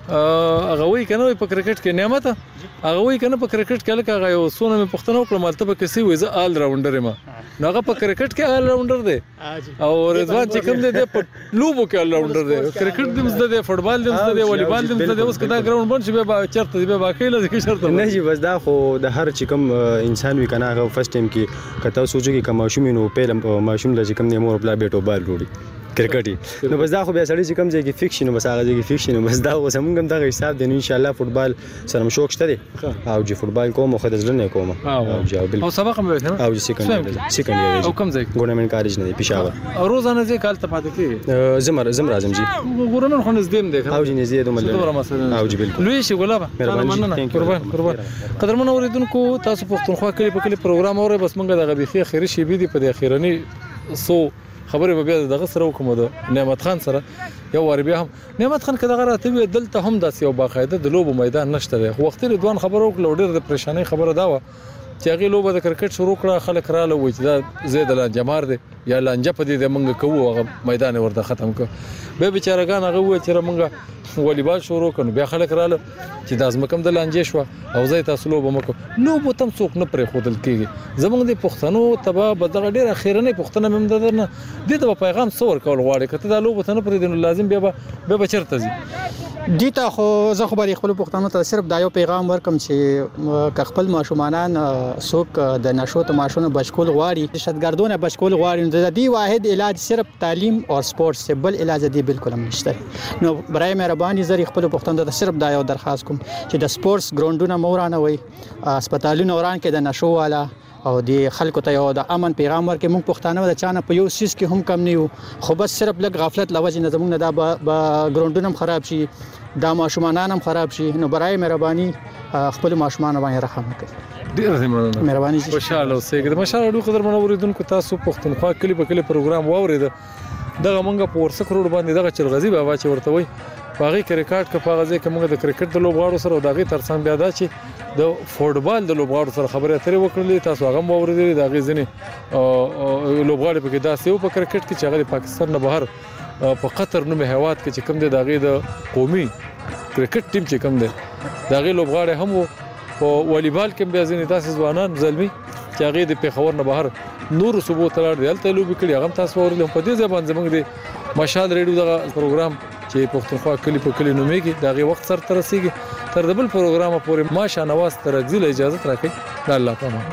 هغه وای کنه په کرکټ کې نعمت هغه وای کنه په کرکټ کې لکه هغه یو سونه مې پښتنو کړم مالته به کسي وای زه آل راونډر ما نو هغه په کرکټ کې آل راونډر دی او رضوان چې کوم دی په لوبو کې آل راونډر دی کرکټ دې مزده دی فوټبال دې مزده دی والیبال دې مزده دی اوس کدا ګراوند بن شي به چرته دی به باقي لږه شرط
نه جی بس دا خو د هر چې کوم انسان وی کنه هغه فرست ټایم کې کته سوچو کې کما شومینو پیل ماشوم لږ کم نه مور بلا بیٹو بال وروړي کرکټ نو بس دا خو بیا سړی چې کوم ځای کې فکس شي نو بس هغه ځای کې فکس شي نو بس دا اوس موږ هم دغه حساب دی نو ان شاء الله فوټبال سره هم شوق شته دی او چې فوټبال کوم خو د زړه نه کوم
او سبق هم وایي
او سیکنډ ایئر
او کوم ځای
ګورنمنت کالج نه دی پېښور
او روزانه ځای کال ته پاتې کیږي
زم راځم جی
ګورنمنت خو نږدې دی
او جی نږدې دومره او جی بالکل
لوی شي ګلابه قربان قدرمن اوریدونکو تاسو پښتونخوا کلی په کلی پروګرام اورئ بس موږ د غبيخي اخیری شی بي دي په د اخیرنی سو خبره به بیا دغه سره وکم د نعمت خان سره یو ور بیا هم نعمت خان کله راته وی دلته هم داسې یو باقاعده د لوب میدان نشته دی وخت له دوان خبرو کړو ډېر د پریشانی خبره دا و چې هغه لوب د کرکټ شروع کړه خلک را لوي چې دا زید لانجمار دی یا لانجه په دې د منګه کوو هغه میدان ورته ختم کړ به بیچارهګان هغه و چې منګه والیبال شروع کړو بیا خلک رااله چې د ازمکم د لانجې شو او زه تاسو لوب مکو لوب تم څوک نه پرې خودل کیږي زمونږ د پښتنو تبا بدغه ډیره اخیرنه پښتنه مم درنه د پیغام څور کول غواړي کته د لوب ته نه پرې دین لازم بیا بچرته زی
دیتا خو زه خو به خپل پښتنو ته صرف دا یو پیغام ورکم چې خپل ماشومان څوک د نشو تماشونو بچکول غواړي شتګردونه بچکول غواړي د دې واحد علاج صرف تعلیم او سپورت سے بل علاج دی بالکل هم نشته نو برای مهرباني زری خپل پښتنو ته صرف دا یو درخواست کوم چې د سپورتس ګراوندونه مورانه وي هسپتالونه وران کې د نشو والا او د خلکو ته یو د امن پیغام ورکې موږ پښتانه د چانه په یو سیس کې هم کم نه یو خو بس صرف لږ غفلت لوجه نه زموږ دا ګراوندونه خراب شي دا ماشومان هم خراب شي نو برای مهرباني خپل ماشومان باندې رحم وکړئ
ډیر مننه
مهرباني
خوشاله اوسئ د مشال قدر منوریدونکو تاسو پښتونخوا کلی په کلی پروګرام واورید دغه مونږه په ورسک روډ باندې دغه چلغزي بابا چې ورته وي باغی کرکټ کا پاغه کې موږ د کرکټ د لوبغاړو سره دغه ترڅنګ بیا دا چې د فوټبال د لوبغاړو سره خبرې اترې وکړلې تاسو هغه واورېدل دغه ځنې لوبغاړي په کې داسې او په کرکټ کې چې هغه پاکستان نه بهر په قطر نومه هواد کې چې کوم دی دغه د قومي کرکټ ټیم چې کوم دی دغه لوبغاړي هم په والیبال کې بیا ځنې تاسو ځوانان زلمی چې هغه د پیښور نه بهر نور صوبو تلل دی تل لوبي کړي هغه تاسو ورته په دې ځبان زموږ دی مشال ریډیو دغه پروګرام چې پښتونخوا کلی په کلی نومېږي دغه وخت سره تر رسیږي تر د بل پروګرام پورې ماشا نواز تر ځل اجازه راکړي الله پامان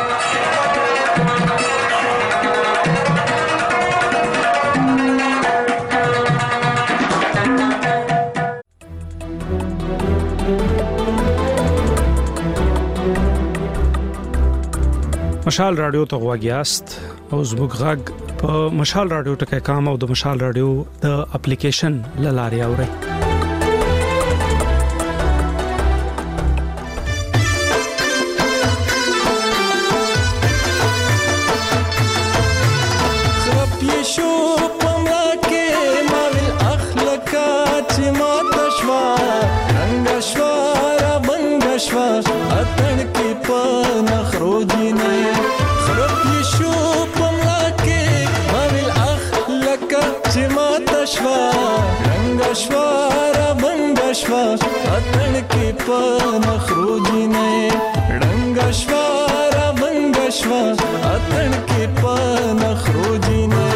مشال رادیو ته غواګیاست او زموږ غږ په مشال رادیو ټکي کام او د مشال رادیو د اپلیکیشن لاري اوري
شوارا بنگشوا اتن کی پن خروجی نه رنگ شوارا بنگشوا اتن کی پن خروجی نه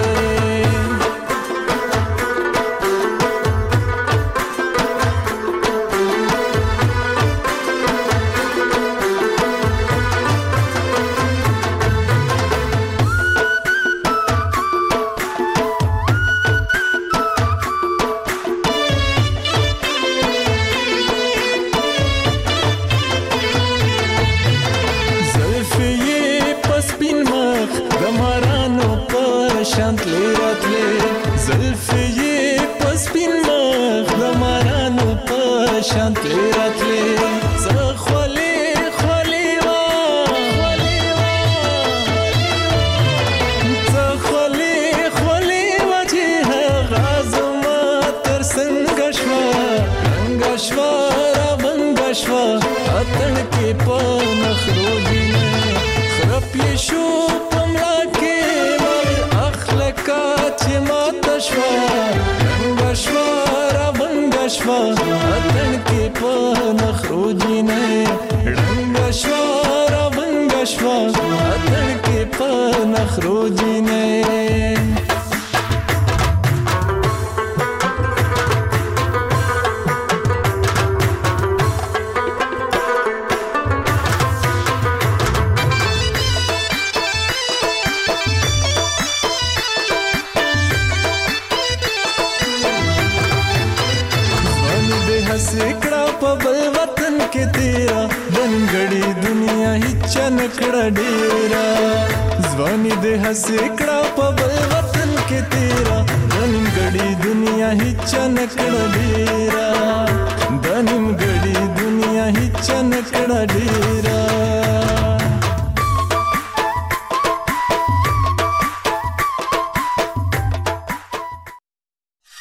په بل وطن کې تیرا دنګړي دنیا هیڅ نکړه ډیرا ځواني دې هسې کړه په بل وطن کې تیرا دنګړي دنیا هیڅ نکړه ډیرا دنګړي دنیا هیڅ نکړه ډیرا